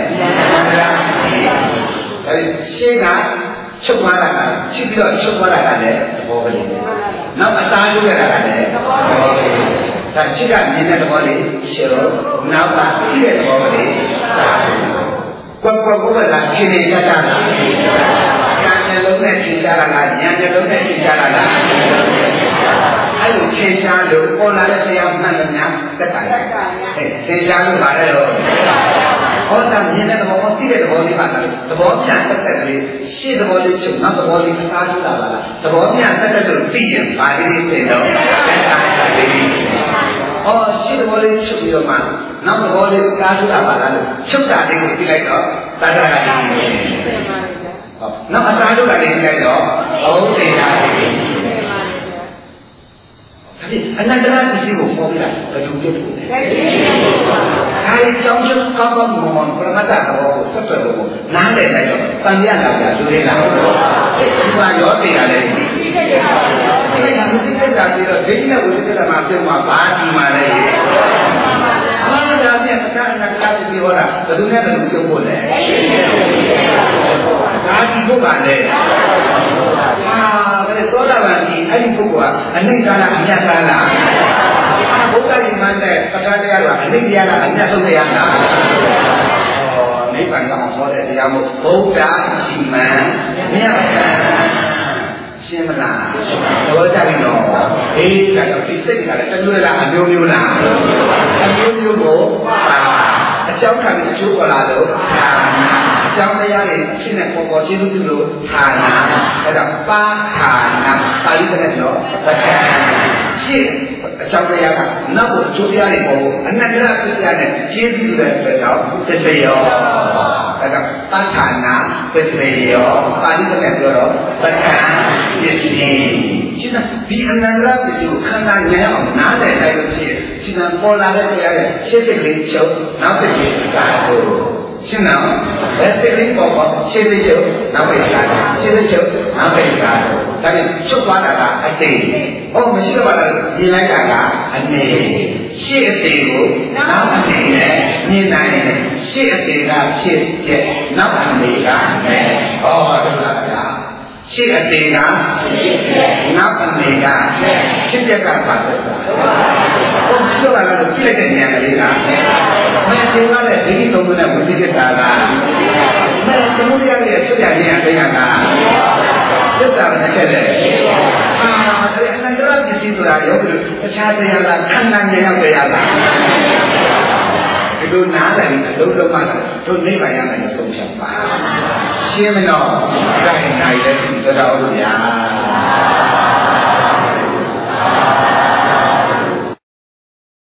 အဲ့ဒီရှင်းကချုပ်သွားတာကချုပ်ပြီးတော့ချုပ်သွားတာကလည်းသဘောကလေးနောက်အသားထုတ်ရတာကလည်းသဘောကလေးဒါရှိကမြင်တဲ့သဘောလေးရှင်းတော့နောက်ကသိတဲ့သဘောကလေးကွက်ကွက်ကွက်ကလာရှင်းနေရတာလားဉာဏ်နဲ့လုံးနဲ့ထင်ရှားတာလားဉာဏ်နဲ့လုံးနဲ့ထင်ရှားတာလားအဲ့လိုထင်ရှားလို့ပေါ်လာတဲ့တရားမှန်တယ်များတက်တာလေအဲထင်ရှားလို့ပါလေတော့ဟောတာမြင်တဲ့သဘောဟောသိတဲ့သဘောလေးပါလားသဘောပြန်တက်တဲ့လေးရှေ့သဘောလေးချုပ်နောက်သဘောလေးအစားထိုးတာပါလားသဘောပြန်တက်တဲ့လို့သိရင်ဘာလေးသိတော့တက်တာလေးအော်ရှေ့သဘောလေးချုပ်ပြီးတော့မှနောက်သဘောလေးအစားထိုးတာပါလားလို့ချုပ်တာလေးကိုသိလိုက်တော့တတ္တရာလေးဟုတ်နောက်အစားထိုးတာလေးသိလိုက်တော့ဟုတ်တယ်လားဒါဖြင့်အနန္တရပစ္စည်းကိုပေါ်ပြတာဘယ်သူပြတ်လို့လဲအဲဒီကြောင့်ချက်ကောင်းကောင်းမွန်မွန်ပရမတ္တဘောကိုဆက်သွယ်ဖို့နားလည်လိုက်တော့တန်ရလာကြလူတွေလားဒီမှာရောတည်ရတယ်ဒီကိစ္စဒီကဒီကိစ္စပြီးတော့ဒိဋ္ဌိနဲ့ဝိသေကမှာပြုံးမှာဘာဒီမှာလဲအားလုံးဒါပြန်အတ္တအနတ္တပစ္စည်းဟောတာဘယ်သူနဲ့ဘယ်သူပြုံးဖို့လဲဒါဒီဖို့ပါလေဟာဘယ်သောတာပန်ဒီအဲ့ဒီပုဂ္ဂိုလ်ကအနိစ္စလားအမြတ်လားလားဘုရားရှင်မနဲ့ပဋ္ဌာန်းတရားကအနိစ္စလားအမြတ်ဆုံးတရားလားဟောနနိဗ္ဗာန်ရောက်အောင်ဟောတဲ့တရားမို့ဘုရားရှိမှန်မြတ်တာရှင်းမလားတော်ကြပြီနော်အေးကတော့ဒီစိတ်ကလည်းတစ်မျိုးလားအမျိုးမျိုးလားအမျိုးမျိုးကိုအကြောင်းခံပြီးအကျိုးပေါ်လာလို့အကြောင်းတရားတွေဖြစ်နေပေါ်ပေါ်ချင်းသူလို့ဌာနအဲ့ဒါပါဌာနပါဠိနဲ့တော့ပဋ္ဌာန်းရှင်းအကြောင်းတရားကနောက်ကိုအကျိုးတရားတွေပေါ်အနတ္တရပြပြနဲ့ကျေးဇူးတဲ့အတွက်ကြောင့်သစ္စေရောအဲ့ဒါပဋ္ဌာနသစ္စေရောပါဠိနဲ့ပြောတော့ပဋ္ဌာန်းပစ္စည်းရှင်းဒီအနန္တရပစ္စည်းကိုခန္ဓာဉာဏ်အောင်နားလည်လိုက်လို့ရှိရင်ရှင်းပေါ်လာတဲ့တရားတွေရှင်းစိတ်လေးချုပ်နောက်တစ်ချိန်ကာကိုရှင်းတော့လက်စိတ်လေးပေါ်ပေါ်ရှင်းလေးချုပ်နောက်တစ်ချိန်ကာရှင်းလေးချုပ်နောက်တစ်ချိန်ကာဒါပြင်ချုပ်သွားတာကအတိတ်ဟောမရှိတော့ပါလားမြင်လိုက်တာကအနေရှင်းအတိတ်ကိုနောက်အနေနဲ့မြင်နိုင်တယ်ရှင်းအတိတ်ကဖြစ်ဖြစ်နောက်အနေကနဲ့ဟောတယ်လားဗျာရှင်းအတိတ်ကနောက်အနေကဖြစ်ဖြစ်ကပါတယ်ဘုရားပြောတာလည်းပြည့်တဲ့ဉာဏ်ကလေးကမင်းပြောရတဲ့ဒီလိုသုံးတဲ့ဝိသေကတာကမင်းသမုဒိယရဲ့ဖြစ်ပြခြင်းအတရားကသစ္စာနဲ့ချက်တယ်အာဒါလည်းအနန္တရပစ္စည်းဆိုတာရောတခြားတရားလားခန္ဓာဉာဏ်ရောက်တရားလားဒီလိုနားလည်ပြီးအလုံးလုံးမှတို့နိဗ္ဗာန်ရမယ်လို့ဆုံးဖြတ်ပါရှင်းမနော်ဒါရင်နိုင်တယ်သတော်လို့ဗျာ